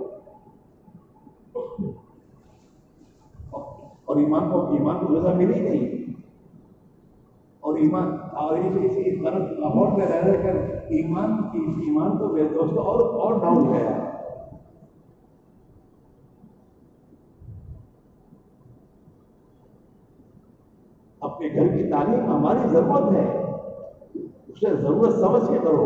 اور ایمان کو ایمان کو غذا ملی نہیں، اور ایمان اور اسی غلط ماحول میں رہ رہ کر ایمان کی ایمان کو بے دوستوں اور اور ڈاؤن گیا۔ اپنے گھر کی تعلیم ہماری ضرورت ہے، اسے ضرورت سمجھ کے کرو،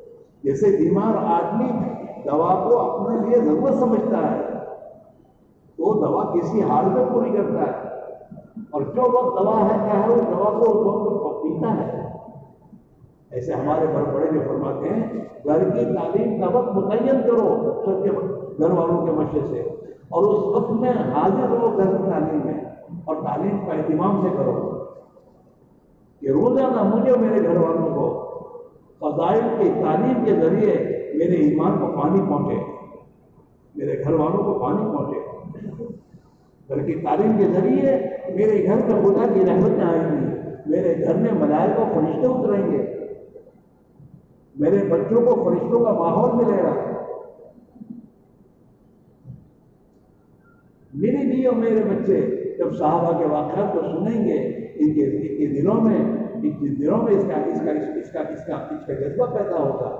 جیسے بیمار آدمی دوا کو اپنے لیے ضرورت سمجھتا ہے تو दवा किसी हाल में पूरी करता है, और जो वक्त दवा है क्या है उस दवा को उस वक्त पीता है। ऐसे हमारे घर बड़े जो फरमाते हैं घर की तालीम का वक्त मुतय्यन करो सबके घर वालों के मशे से, और उस वक्त में हाजिर रहो घर की तालीम में, और तालीम का एहतमाम से करो कि रोजाना मुझे मेरे घर वालों को फज़ाइल की तालीम के जरिए मेरे ईमान को पानी पहुंचे, मेरे घर वालों को पानी पहुंचे। घर की तालीम के जरिए मेरे घर में खुदा की रहमतें आएंगी, मेरे घर में मलाइका फरिश्ते उतरेंगे, मेरे बच्चों को फरिश्तों का माहौल मिलेगा। मेरी भी और मेरे बच्चे जब साहबा के वाक़यात को सुनेंगे, इनके इनके दिलों में इनके दिलों में इसका इसका इसका इसका इसका जज्बा पैदा होगा।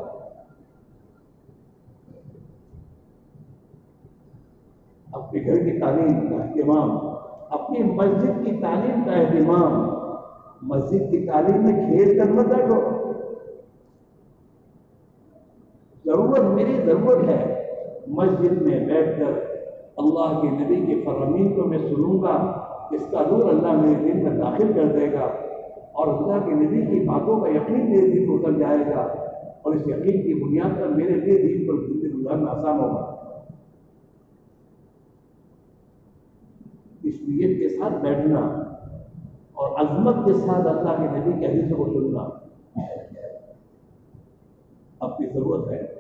अपने घर की तालीम का एहतमाम, अपनी मस्जिद की तालीम का एहतमाम, मस्जिद की तालीम में खेल कर मत बैठो। जरूरत मेरी जरूरत है मस्जिद में बैठकर अल्लाह के नबी के फरमीन को मैं सुनूंगा, इसका नूर अल्लाह मेरे दिल में दाखिल कर देगा, और अल्लाह के नबी की बातों का यकीन मेरे दिल को उतर जाएगा, और इस यकीन की बुनियाद पर मेरे लिए दिन पर जिंदगी गुजारना आसान होगा। इस नीयत के साथ बैठना और अजमत के साथ अल्लाह के नबी के हदीसों को सुनना अपनी जरूरत है।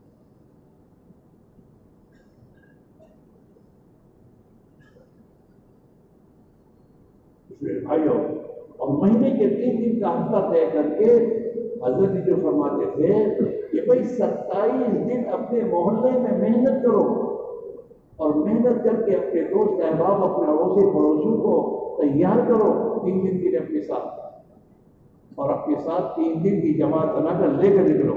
इसलिए भाइयों, और महीने के तीन दिन का हफ्ता तय करके हजरत जी जो फरमाते थे कि भाई सत्ताईस दिन अपने मोहल्ले में मेहनत करो, और मेहनत करके अपने दोस्त अहबाब अपने अड़ोसी पड़ोसियों को तैयार करो तीन दिन के लिए अपने साथ, और अपने साथ तीन दिन की जमात बनाकर लेकर निकलो।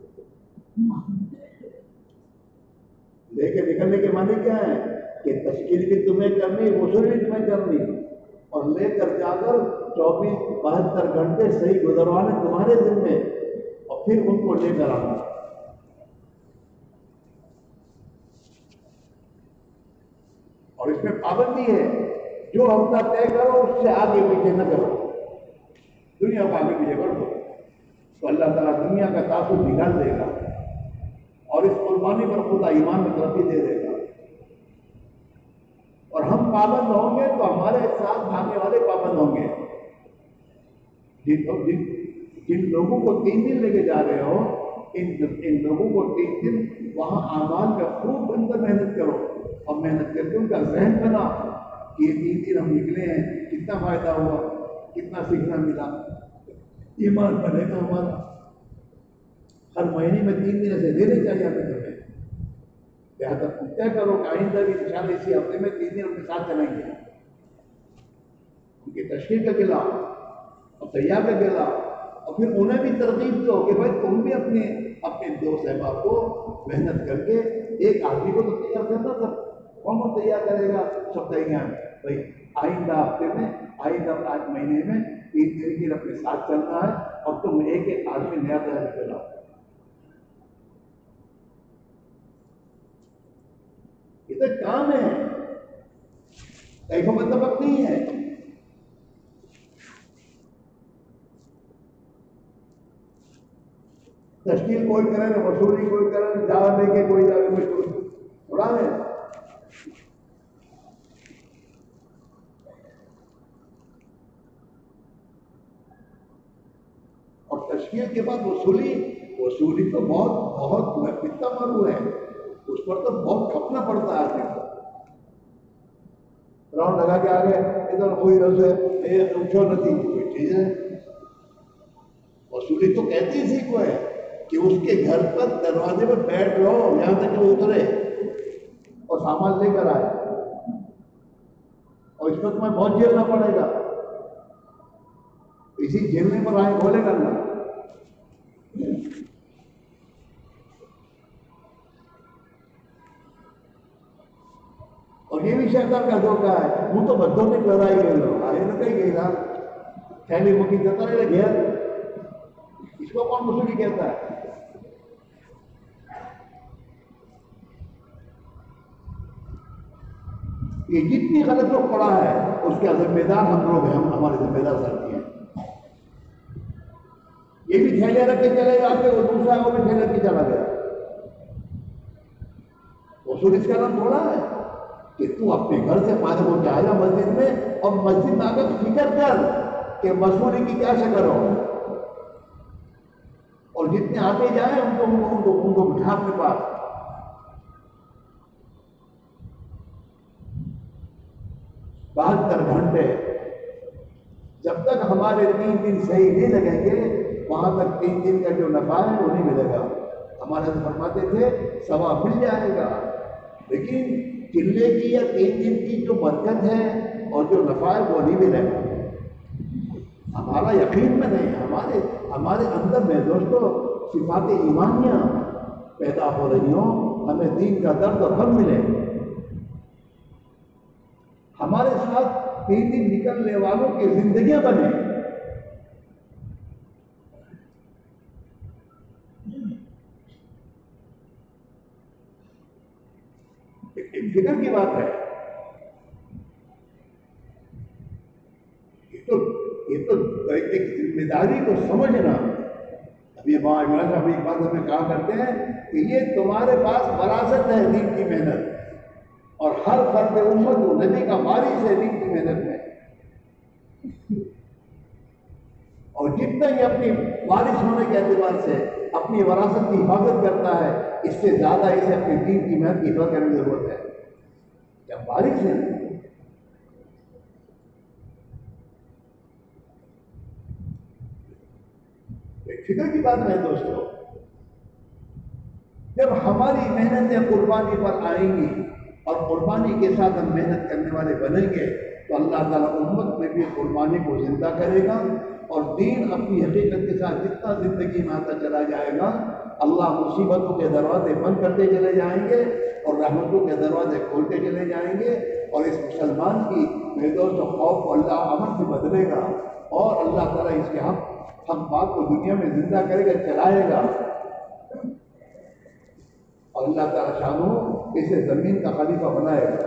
लेकर निकलने के माने क्या है कि तश्कील भी तुम्हें करनी, वसूल भी तुम्हें करनी, और लेकर जाकर चौबीस बहत्तर घंटे सही गुजरवाने तुम्हारे जिम्मे, और फिर उनको लेकर आना। और इसमें पाबंदी है, जो हफ्ता तय करो उससे आगे पीछे न करो, दुनिया को आगे पीछे कर दो तो अल्लाह ताला दुनिया का तासुब निकाल देगा, और इस कुर्बानी पर खुदा ईमान में तरक्की दे देगा। और हम पाबंद होंगे तो हमारे साथ भागने वाले पाबंद होंगे। जिन जिन जिन लोगों को तीन दिन लेके जा रहे हो, इन इन लोगों को तीन दिन वहां आमाल का खूब बनकर मेहनत करो, और मेहनत करके उनका जहन बना कि ये तीन दिन हम निकले हैं, कितना फायदा हुआ, कितना सीखना मिला, ईमान बनेगा हमारा। हर महीने में तीन दिन ऐसे देने चाहिए हमें तुम्हें। लिहाजा तुम तय करो कि आइंदा भी इंशाअल्लाह इसी हफ्ते में तीन दिन अपने साथ चलेंगे, उनकी तशकील का गिला और तैयार का गिला, और फिर उन्हें भी तरकीब दो कि भाई तुम भी अपने अपने दोस्त अहबाब को मेहनत करके, एक आदमी को तो तैयार करना, सब कौन तैयार करेगा, सब तैयार भाई आइंदा हफ्ते में, आइंदा आज महीने में तीन दिन के अपने साथ चलना है, और तुम एक एक आदमी नया तैयार कर लाओ। ये तो काम है, कैफो मतफक नहीं है। तश्कील कोई करे ना, वसूली कोई करे ना, जावा लेके कोई जावे मशहूर थोड़ा है। और तश्कील के बाद वसूली, वसूली तो बहुत बहुत कितना मालूम है, उस पर तो बहुत खपना पड़ता है आदमी को। राउंड लगा के आ गए इधर कोई रस है उठो नहीं, कोई चीज है। वसूली तो कहती इसी को है कि उसके घर पर दरवाजे पर बैठ रहो यहां तक कि वो उतरे और सामान लेकर आए, और इसमें तुम्हें बहुत झेलना पड़ेगा। इसी झेलने पर आए बोले करना। और ये भी शैतान का धोखा है, वो तो बद्दों ने लड़ाई गए लोग आगे तो कहीं गई ना थैली मुखी जता रहे घेर, इसको कौन वसूली कहता है। یہ جتنی غلط لوگ پڑا ہے اس کے ذمہ دار ہم لوگ ہیں، ہم ہمارے ذمہ دار ساتھی ہیں۔ یہ بھی تھیلے رکھ کے چلے جاتے، وہ دوسرا ہے وہ بھی تھیلے رکھ کے چلا گیا۔ اصول اس کا نام تھوڑا ہے کہ تو اپنے گھر سے فارغ ہو کے آیا مسجد میں، اور مسجد میں آ کر فکر کر کہ وصولی کی کیا شکل ہو، اور جتنے آتے جائیں ان کو ان کو ان کو, ان کو بٹھا اپنے پاس۔ بہتر گھنٹے جب تک ہمارے تین دن صحیح نہیں لگیں گے وہاں تک تین دن کا جو نفع ہے وہ نہیں ملے گا۔ ہمارے تو فرماتے تھے ثواب مل جائے گا، لیکن چلے کی یا تین دن کی جو برکت ہے اور جو نفع ہے وہ نہیں ملے گا۔ ہمارا یقین میں نہیں، ہمارے ہمارے اندر میں دوستو صفات ایمانیہ پیدا ہو رہی ہوں، ہمیں دین کا درد اور غم ملے۔ ہمارے ساتھ تین دن نکلنے والوں کی زندگیاں بنے۔ ایک فکر کی بات ہے، یہ تو یہ تو ایک ذمہ داری کو سمجھنا۔ ابھی وہاں عمران صاحب ایک بات ہمیں کہا کرتے ہیں کہ یہ تمہارے پاس وراثت ہے دین کی محنت، اور ہر فرد امت کو نبی کا وارث ہے دین کی محنت میں، اور جتنا ہی اپنی وارث ہونے کے اعتبار سے اپنی وراثت کی حفاظت کرتا ہے، اس سے زیادہ اسے اپنی دین کی محنت کی حفاظت کرنے کی ضرورت ہے۔ کیا وارث ہے؟ ایک فکر کی بات ہے دوستو، جب ہماری محنتیں قربانی پر آئیں گی اور قربانی کے ساتھ ہم محنت کرنے والے بنیں گے تو اللہ تعالیٰ امت میں بھی قربانی کو زندہ کرے گا، اور دین اپنی حقیقت کے ساتھ جتنا زندگی میں آتا چلا جائے گا اللہ مصیبتوں کے دروازے بند کرتے چلے جائیں گے اور رحمتوں کے دروازے کھولتے چلے جائیں گے، اور اس مسلمان کی میرے دوست خوف کو اللہ امن سے بدلے گا، اور اللہ تعالیٰ اس کے حق حق بات کو دنیا میں زندہ کرے گا، چلائے گا، اور اللہ تعالیٰ شانو اسے زمین کا خلیفہ بنائے گا۔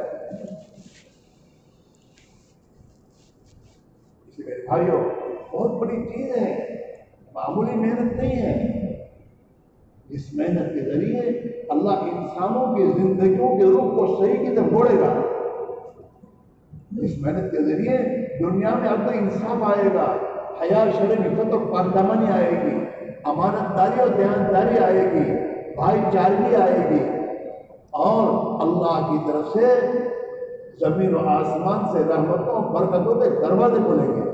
اسی میرے بھائیوں بہت بڑی چیز ہے، معمولی محنت نہیں ہے۔ اس محنت کے ذریعے اللہ انسانوں کی زندگیوں کے رخ کو صحیح کی طرف موڑے گا۔ اس محنت کے ذریعے دنیا میں اب تو انصاف آئے گا، حیا، شرم، عفت اور پاکدامنی آئے گی، امانت داری اور دیانتداری آئے گی، بھائی چارگی آئے گی، اور اللہ کی طرف سے زمین و آسمان سے رحمتوں اور برکتوں کے دروازے کھلیں گے۔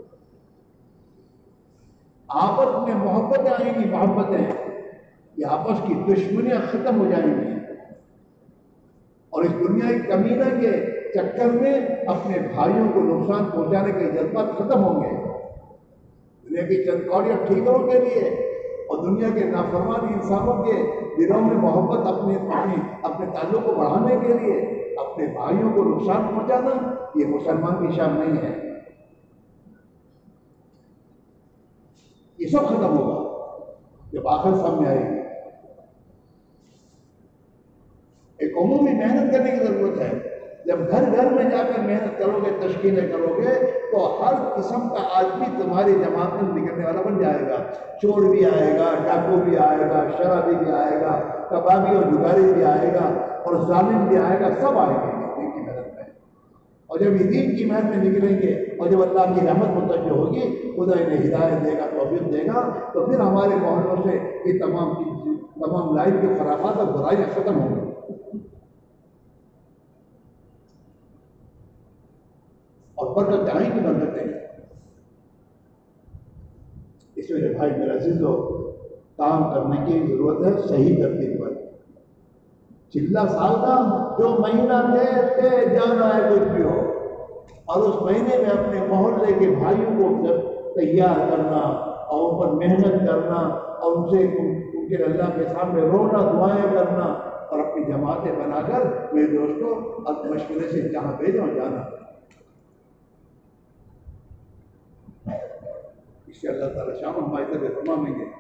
آپس میں محبتیں آئیں گی، محبتیں، یہ آپس کی دشمنیاں ختم ہو جائیں گی، اور اس دنیا کی کمینہ کے چکر میں اپنے بھائیوں کو نقصان پہنچانے کے جذبات ختم ہوں گے۔ دنیا کی چند کوڑیاں ٹھیکروں کے لیے اور دنیا کے نافرمان انسانوں کے دلوں میں محبت اپنے اپنی اپنے تعلق کو بڑھانے کے لیے اپنے بھائیوں کو نقصان پہنچانا، یہ مسلمان کی شان نہیں ہے۔ یہ سب ختم ہوگا جب آخر سامنے آئے گی۔ ایک عمومی محنت کرنے کی ضرورت ہے۔ جب گھر گھر میں جا کر محنت کرو گے، تشکیلیں کرو گے، تو ہر قسم کا آدمی تمہاری جماعت میں نکلنے والا بن جائے گا۔ چور بھی آئے گا، ڈاکو بھی آئے گا، شرابی بھی آئے گا، کبابی اور جگاری بھی آئے گا، اور ظالم بھی آئے گا، سب آئیں گے دین کی محنت میں۔ اور جب یہ دین کی محنت میں نکلیں گے اور جب اللہ کی رحمت متوجہ ہوگی، خدا انہیں ہدایت دے گا، توفیق دے گا، تو پھر ہمارے محلوں سے یہ تمام تمام لائف کے خرافات اور برائیاں ختم ہوں گی، اور برکت آئیں گی، برکتیں۔ اس وجہ بھائی میرا عزیزو، کام کرنے کی ضرورت ہے صحیح ترتیب پر۔ چلا سال کا جو مہینہ دے دے جانا ہے کچھ بھی ہو، اور اس مہینے میں اپنے محلے کے بھائیوں کو تیار کرنا اور ان پر محنت کرنا اور ان سے ان کے اللہ کے سامنے رونا، دعائیں کرنا، اور اپنی جماعتیں بنا کر میرے دوستوں اب مشورے سے جہاں بھیجو جانا۔ اس سے اللہ تعالیٰ شام ہماری طرف فرمائیں گے۔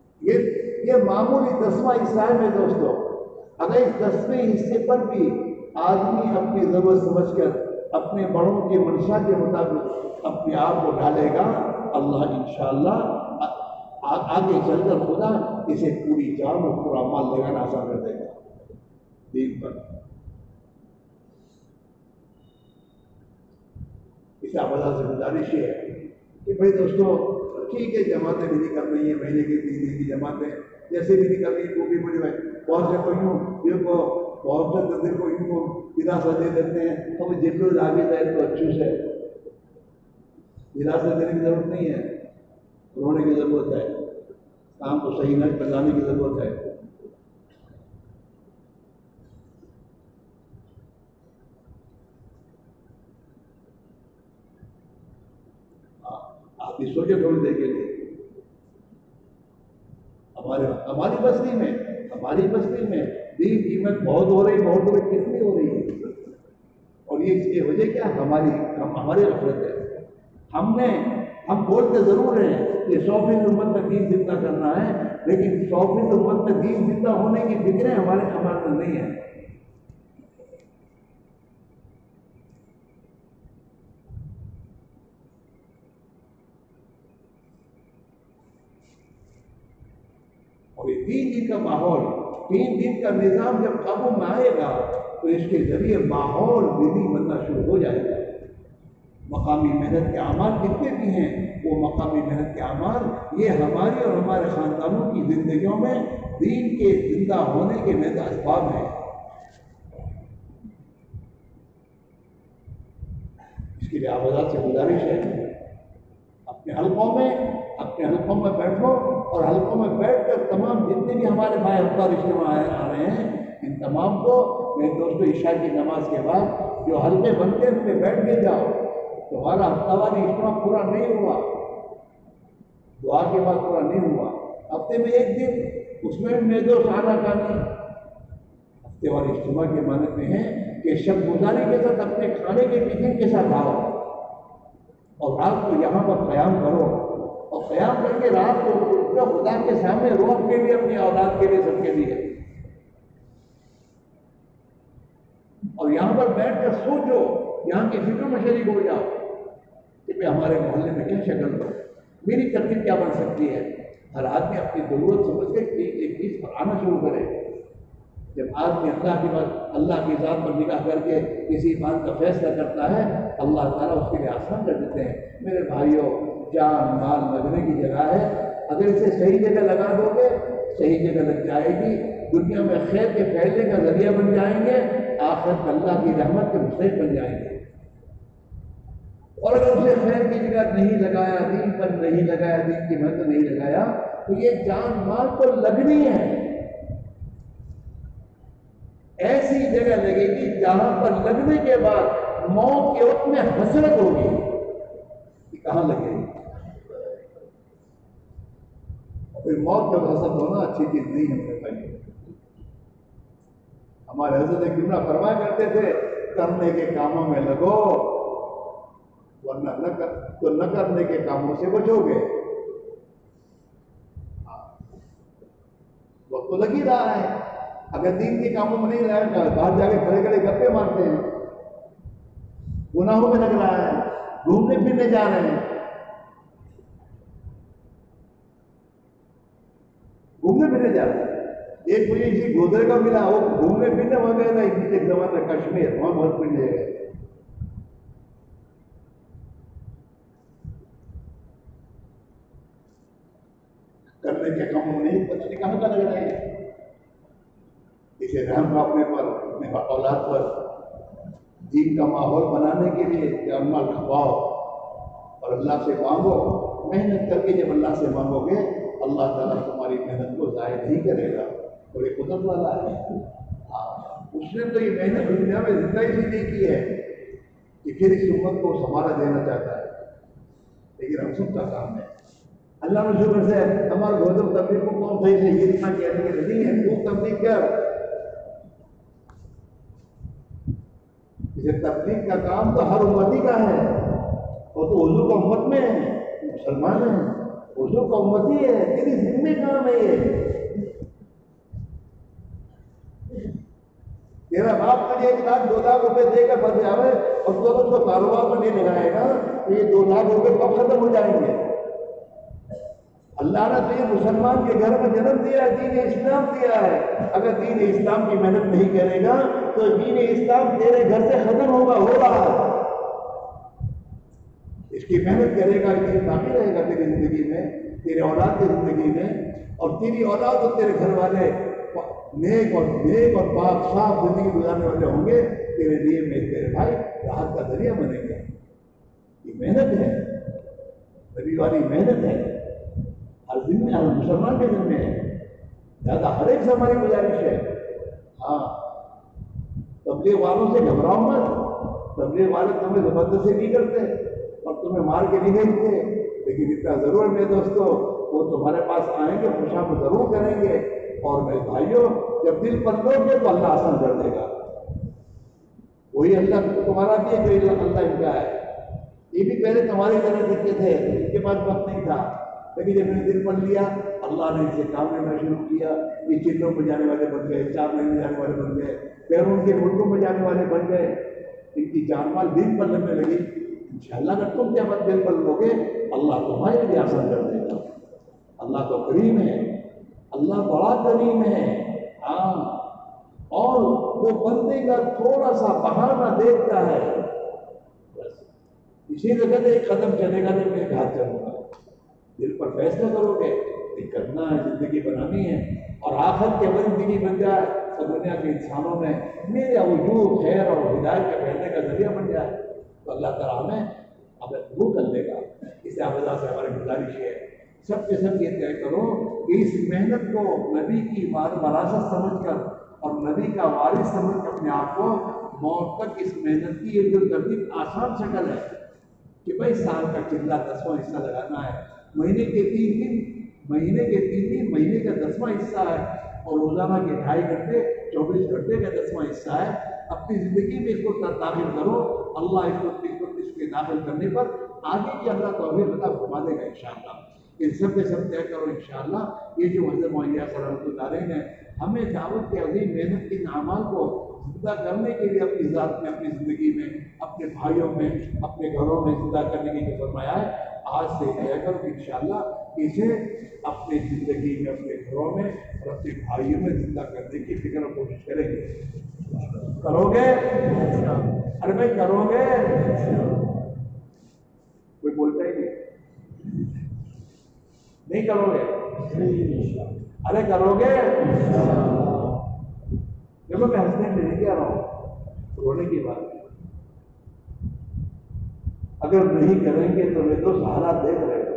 یہ یہ معمولی دسواں حصہ ہے میرے دوستوں، اگر اس دسویں حصے پر بھی آدمی اپنی ضرورت سمجھ کر اپنے بڑوں کے منشا کے مطابق اپنے آپ کو ڈالے گا، اللہ انشاءاللہ آگے چل کر خدا اسے پوری جان اور پورا مال لگانا آسان کر دے گا دین پر۔ اس آبادہ سے گزارش یہ ہے کہ بھائی دوستوں ٹھیک ہے، جماعتیں بھی نکل رہی ہیں، مہینے کی تین دن کی جماعتیں جیسے بھی نکل رہی ہیں، وہ بھی بڑی بھائی بہت سے کو یوں یہ کو بہت سے دردے کو یوں کو دلاسا دے دیتے ہیں، اب جن لوگ آگے جائے تو اچھو سے دلاسا دینے کی ضرورت نہیں ہے، رونے کی ضرورت ہے، کام کو صحیح نہ بتانے کی ضرورت ہے۔ آپ بھی سوچے تھوڑی دیر کے لیے، ہمارے ہماری بستی میں ہماری بستی میں دین قیمت بہت ہو رہی بہت ہو رہی کتنی ہو رہی ہے، اور یہ اس کی وجہ کیا ہماری ہم ہماری غفلت ہے۔ ہم نے ہم بولتے ضرور ہیں کہ سو فیصد امت میں دین زندہ کرنا ہے، لیکن سو فیصد امت میں دین زندہ ہونے کی فکریں ہمارے ہمارے اندر نہیں ہیں۔ اور یہ تین دن کا ماحول، تین دن کا نظام جب قابو میں آئے گا تو اس کے ذریعے ماحول بھی بننا شروع ہو جائے گا۔ مقامی محنت کے اعمال جتنے بھی ہیں وہ مقامی محنت کے اعمال یہ ہماری اور ہمارے خاندانوں کی زندگیوں میں دین کے زندہ ہونے کے محض اسباب ہیں۔ اس کے لیے آبادات سے گزارش ہے اپنے حلقوں میں اپنے حلقوں میں بیٹھو، اور حلقوں میں بیٹھ کر تمام جتنے بھی ہمارے بھائی افطار اجتماع آ رہے ہیں ان تمام کو میرے دوستوں عشاء کی نماز کے بعد جو حلقے بنتے ہیں ان پہ بیٹھ کے جاؤ۔ تمہارا ہفتہ واری اجتماع پورا نہیں ہوا، دعا کے بعد پورا نہیں ہوا، ہفتے میں ایک دن اس میں میرے دوست آنا کہانی ہفتے واری اجتماع کے معنی میں ہے کہ شب گزاری کے ساتھ اپنے کھانے کے ٹفن کے ساتھ آؤ اور رات کو یہاں پر قیام کرو، اور قیام کر کے رات کو خدا کے سامنے رو اپنے لیے اپنی اولاد کے لیے سب کے لیے، اور یہاں پر بیٹھ کر سوچو، یہاں کی فکر میں شریک ہو جاؤ کہ میں ہمارے محلے میں کیا شکل ہوں، میری ترتیب کیا بن سکتی ہے۔ ہر آدمی اپنی ضرورت سمجھ کے ایک چیز پر آنا شروع کرے۔ جب آدمی اللہ کی بات اللہ کی ذات پر نگاہ کر کے کسی بات کا فیصلہ کرتا ہے اللہ تعالیٰ اس کے لیے آسان کر دیتے ہیں۔ میرے بھائیوں جان مال لگنے کی جگہ ہے، اگر اسے صحیح جگہ لگا دو گے صحیح جگہ لگ جائے گی، دنیا میں خیر کے پھیلنے کا ذریعہ بن جائیں گے، آخرت اللہ کی رحمت کے مستحق بن جائیں گے۔ اور اگر اسے خیر کی جگہ نہیں لگایا، دین پر نہیں لگایا، دین کی محنت نہیں لگایا تو یہ جان مال تو لگنی ہے، ایسی جگہ لگے گی جہاں پر لگنے کے بعد موت کے وقت میں حسرت ہوگی کہ کہاں لگے گی۔ پھر موت کا حسرت ہونا اچھی چیز نہیں ہے میرے بھائی۔ ہمارے حضرت کبریٰ فرمایا کرتے تھے کرنے کے کاموں میں لگو ورنہ نہ کر تو نہ کرنے کے کاموں سے بچو گے۔ وقت تو لگ ہی رہا ہے، اگر دین کے کاموں میں نہیں لگا باہر جا کے کھڑے کھڑے گپے مارتے ہیں، گناہوں میں لگ رہا ہے، گھومنے پھرنے جا رہے ہیں، گھومنے پھرنے جا رہے ہیں۔ ایک مجھے اسی گودرے کا ملا، وہ گھومنے پھرنے وہاں گئے تھا ایک زمانے میں کشمیر، وہاں بہت پھرنے گئے۔ کرنے کے کاموں میں نہیں پتہ نہیں کہاں کا لگ رہے ہیں۔ اسے رحم کا اپنے پر اپنے اولاد پر دین کا ماحول بنانے کے لیے جان مال کھپاؤ اور اللہ سے مانگو، محنت کر کے جب اللہ سے مانگو گے اللہ تعالیٰ تمہاری محنت کو ضائع نہیں کرے گا، اور یہ قدرت والا ہے۔ ہاں اس نے تو یہ محنت دنیا میں زندہ ہی نہیں کی ہے کہ پھر اس امت کو سنبھالا دینا چاہتا ہے، لیکن ہم سب کا کام ہے۔ اللہ نے شکر سے ہمارے گودم تبلیغ کو کون صحیح سے یہ اتنا کہنے کے نہیں ہے، تو تبلیغ کر، اسے تبلیغ کا کام تو ہر امتی کا ہے، اور تو حضور کا امت میں ہے، مسلمان ہیں، حضور کا امتی ہے، تیری ذمہ کام ہے، یہ تیرا باپ تجھے ایک لاکھ دو لاکھ روپے دے کر بن جاوے اور تو اس کو کاروبار میں نہیں لگائے گا تو یہ دو لاکھ روپے کب ختم ہو جائیں گے؟ اللہ نے تجھے مسلمان کے گھر میں جنم دیا ہے، دین اسلام دیا ہے. اگر دین اسلام کی محنت نہیں کرے گا تو دین اسلام تیرے گھر سے ختم ہوگا، ہو رہا ہے. اس کی محنت کرے گا، دین باقی رہے گا تیری زندگی میں، تیرے اولاد کی زندگی میں، اور تیری اولاد اور تیرے گھر والے نیک اور نیک اور پاک صاف زندگی گزارنے والے ہوں گے. تیرے لیے میں تیرے بھائی راحت کا ذریعہ بنے گا. یہ محنت ہے، نبی والی محنت ہے، ہر ذمہ ہر مسلمان کے ذمہ ہے. لہٰذا ہر ایک سے ہماری گزارش ہے، ہاں تبلیغ والوں سے گھبراؤ مت. تبلیغ والے تمہیں زبردستی نہیں کرتے اور تمہیں مار کے نہیں بھیجتے، لیکن اتنا ضرور ہے میرے دوستو، وہ تمہارے پاس آئیں گے، خوشامد ضرور کریں گے. اور میرے بھائیوں، جب دل پر لو گے تو اللہ آسان کر دے گا. وہی اللہ تمہارا بھی ہے جو اللہ ان کا ہے. یہ بھی پہلے تمہاری طرح سکتے تھے، ان کے پاس وقت نہیں تھا، لیکن جب نے دل پڑھ لیا اللہ نے ان سے کام لینا شروع کیا. یہ چندوں پہ جانے والے بن گئے، چار مہینے جانے والے بن گئے، پیروں کے ملکوں میں جانے والے بن گئے. ان کی جان مال دل پر لگنے لگی. انشاءاللہ اگر تم کیا بات دل پر لو گے اللہ تمہارے لیے آسان کر دے گا. اللہ تو کریم ہے، اللہ بڑا کریم ہے. ہاں، اور وہ بندے کا تھوڑا سا بہانہ دیکھتا ہے. بس اسی لیے کہتے ایک قدم چلے گا تو میں ایک ہاتھ چلوں گا. دل پر فیصلہ کرو گے یہ کرنا ہے، زندگی بنانی ہے، اور آخر کے بعد زندگی بن جائے تو دنیا کے انسانوں میں میرا وجود خیر اور ہدایت کے پھیلنے کا ذریعہ بن جائے تو اللہ تعالیٰ ہمیں ہمیں قبول کر لے گا. اس عبادت سے ہماری گزارش ہے سب کے سب یہ طے کرو کہ اس محنت کو نبی کی وراثت سمجھ کر اور نبی کا وارث سمجھ کر اپنے آپ کو موت تک اس محنت کی ایک ترتیب آسان شکل ہے کہ بھائی سال کا چندہ دسواں حصہ لگانا ہے، مہینے کے تین دن مہینے کے تین دن مہینے کا دسواں حصہ ہے، اور روزانہ کے ڈھائی گھنٹے چوبیس گھنٹے کا دسواں حصہ ہے. اپنی زندگی میں اس کو داخل کرو. اللہ اس کو اس کو اس کے داخل کرنے پر آگے کی اللہ توفیق عطا فرما دے گا انشاءاللہ. ان سب کے سب طے کرو انشاءاللہ. یہ جو حضرت معاویہ صلی اللہ علیہ نے ہمیں دعوت کی عظیم محنت کے اعمال کو زندہ کرنے کے لیے اپنی ذات میں، اپنی زندگی میں، اپنے بھائیوں میں، اپنے گھروں میں زندہ کرنے کے لیے فرمایا ہے. آج سے طے کرو کہ انشاءاللہ اسے اپنی زندگی میں، اپنے گھروں میں اور اپنے بھائیوں میں زندہ کرنے کی فکر اور کوشش کریں گے. کرو گے؟ ارے بھائی کرو گے؟ کوئی بولتا ہی نہیں، نہیں کرو گے؟ ارے کرو گے؟ دیکھو میں ہنسنے میں نہیں کہہ رہا ہوں، رونے کی بات ہے. اگر نہیں کریں گے تو میں تو سہارا دیکھ رہے ہو.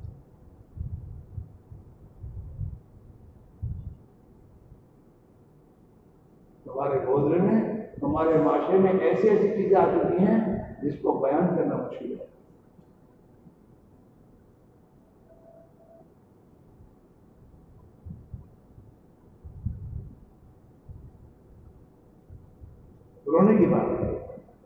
ہمارے گودرے میں، ہمارے معاشرے میں ایسی ایسی چیزیں آ چکی ہیں جس کو بیان کرنا مشکل ہے. رونے کی بات ہے.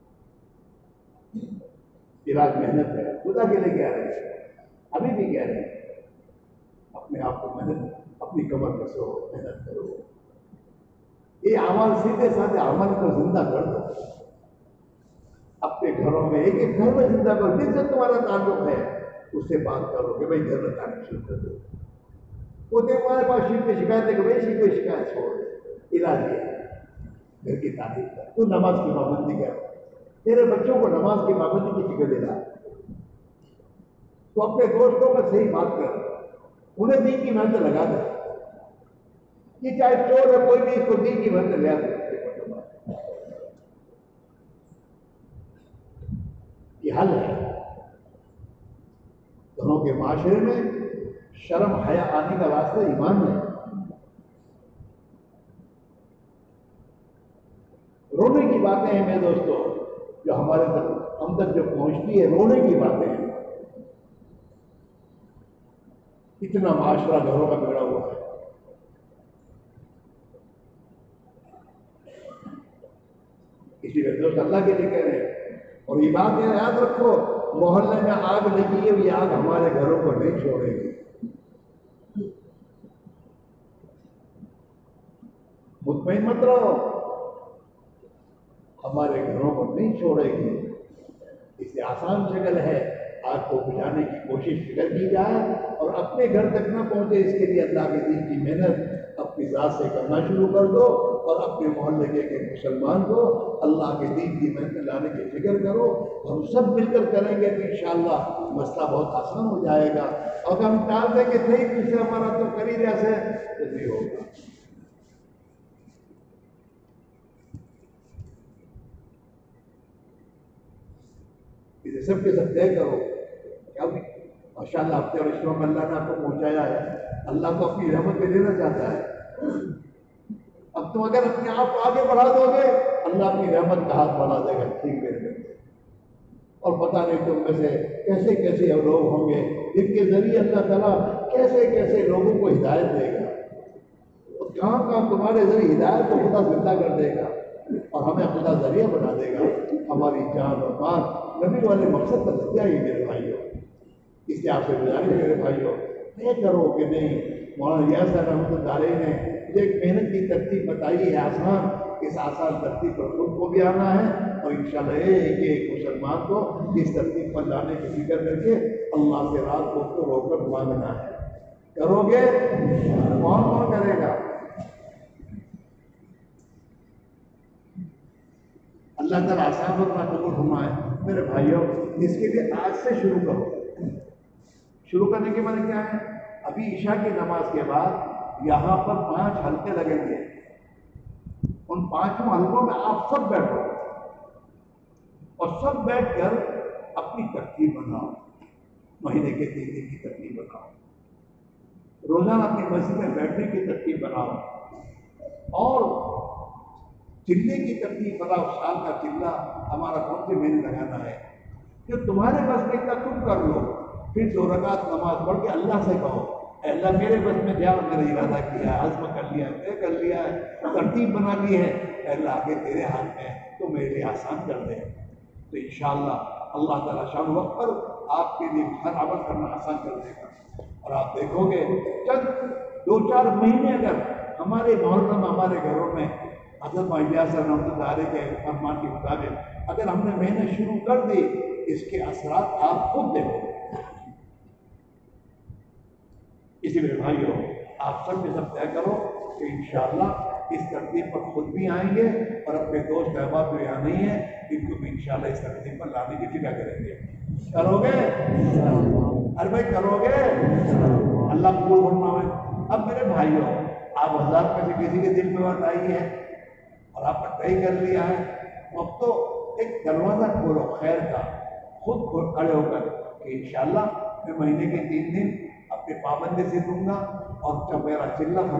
علاج محنت ہے، خدا کے لیے کہہ رہے ہیں، ابھی بھی کہہ رہے ہیں اپنے آپ کو محنت، اپنی کمر کسو، محنت کرو. یہ عمل سیدھے سادھے عمل کو زندہ کر دو. اپنے گھروں میں ایک ایک گھر میں زندہ کرو. جس سے تمہارا تعلق ہے اس سے بات کرو کہ بھائی گھر میں تعلق شروع کر دو. وہ دیکھ ہمارے پاس شیخ پہ شکایت ہے کہ بھائی شیخ پہ شکایت چھوڑ دے. علاج یہ ہے گھر کی تعریف کر، تو نماز کی پابندی کر، تیرے بچوں کو نماز کی پابندی کی فکر دینا. تو اپنے دوستوں میں صحیح بات کر، انہیں دین کی محنت لگا دے. یہ چاہے چور ہے کوئی بھی، اس کو دین کی محنت لگا دے. یہ حل ہے. گھروں کے معاشرے میں شرم حیا آنے کا راستہ ایمان ہے. رونے کی باتیں ہیں میرے دوستوں جو ہمارے تک ہم تک جو پہنچتی ہے، رونے کی باتیں ہیں. اتنا معاشرہ گھروں کا بگڑا ہوا ہے. اسی لیے دوست اللہ کے لیے کہہ رہے ہیں. اور یہ بات یاد رکھو، محلے میں آگ لگی ہے، یہ آگ ہمارے گھروں کو نہیں چھوڑے گی. مطمئن مت رہو. ہمارے گھروں کو نہیں چھوڑے گی۔ اس سے آسان شکل ہے، آگ کو بجھانے کی کوشش فکر کی جائے اور اپنے گھر تک نہ پہنچے اس کے لیے اللہ کے دین کی محنت اپنی ذات سے کرنا شروع کر دو، اور اپنے محلے کے ایک مسلمان کو اللہ کے دین کی محنت لانے کی فکر کرو۔ ہم سب مل کر کریں گے تو انشاءاللہ مسئلہ بہت آسان ہو جائے گا۔ اور ہم ٹال دیں کہ نہیں کچھ ہمارا تو کر ہی جیسے تو نہیں ہوگا۔ اسے سب کے سب طے کرو۔ کیا ماشاء اللہ اپنے رشتوں میں اللہ نے آپ کو پہنچایا ہے، اللہ کو اپنی رحمت میں دینا چاہتا ہے۔ اب تم اگر اپنے آپ کو آگے بڑھا دو گے، اللہ اپنی رحمت کا ہاتھ بڑھا دے گا، ٹھیک میرے بندے۔ اور پتہ نہیں تم میں سے کیسے کیسے لوگ ہوں گے جن کے ذریعے اللہ تعالیٰ کیسے کیسے لوگوں کو ہدایت دے گا، اور کہاں کہاں تمہارے ذریعے ہدایت کو خدا زندہ کر دے گا اور ہمیں خدا ذریعہ بنا دے گا ہماری جان اور مال نبی والے مقصد پر لگ جائے گی میرے بھائیوں۔ اس لیے آپ سے گزارش ہے میرے بھائیوں، طے کرو کہ نہیں۔ مولانا ریاض صاحب رحمۃ اللہ علیہ نے جو ایک محنت کی ترتیب بتائی ہے آسان، اس آسان ترتیب پر خود کو بھی آنا ہے، اور انشاءاللہ یہ ہے کہ ایک مسلمان کو اس ترتیب پر لانے کی فکر کر کے اللہ سے رات کو تو رو کر مانگنا ہے۔ کرو گے؟ کون کون کرے گا؟ اللہ تعالیٰ آسان اور قبول فرمائے میرے بھائیوں۔ اس کے لیے آج سے شروع کرو۔ شروع کرنے کے معنی کیا ہے؟ ابھی عشاء کی نماز کے بعد یہاں پر پانچ حلقے لگیں گے، ان پانچوں حلقوں میں آپ سب بیٹھو اور سب بیٹھ کر اپنی ترتیب بناؤ، مہینے کے تین دن کی ترتیب بناؤ، روزانہ اپنی مسجد میں بیٹھنے کی ترتیب بناؤ، اور چلے کی ترتیب بناؤ۔ سال کا چلہ ہمارا کون سے مہینے لگانا ہے، جو تمہارے بس میں تک تم کر لو۔ پھر دو رکعت نماز پڑھ کے اللہ سے کہو، اے اللہ میرے بس میں دیا، میرا ارادہ کیا ہے، عزم کر لیا ہے، طے کر لیا ہے، ترتیب بنا لی ہے، اے اللہ آگے تیرے ہاتھ میں ہے، تو میرے لیے آسان کر دے۔ تو انشاءاللہ اللہ تعالیٰ شام وقت پر آپ کے لیے ہر عمل کرنا آسان کر دے گا، اور آپ دیکھو گے چند دو چار مہینے اگر ہمارے محرم میں ہمارے گھروں میں حضرت مہدیہ صاحب رحمۃ اللہ علیہ کے فرمان کے مطابق اگر ہم نے محنت شروع کر دی، اس کے اثرات آپ خود دیکھو گے۔ اسی لیے بھائیو آپ سب کے سب طے کرو کہ انشاءاللہ اس ترتیب پر خود بھی آئیں گے، اور اپنے دوست احباب جو یہاں نہیں ہیں ان کو بھی انشاءاللہ اس ترتیب پر لانے کی فکر کریں گے۔ کرو گے؟ ارے بھائی کرو گے؟ اللہ قبول فرمائے۔ اب میرے بھائیو آپ ہزار میں سے کسی کے دل میں بات آئی ہے اور آپ نے طے کر لیا ہے، اب تو ایک دروازہ کھولو خیر کا، خود کھڑے ہو کر کہ انشاءاللہ میں مہینے کے تین دن اپنے پابندی سے دوں گا، اور جب میرا چلہ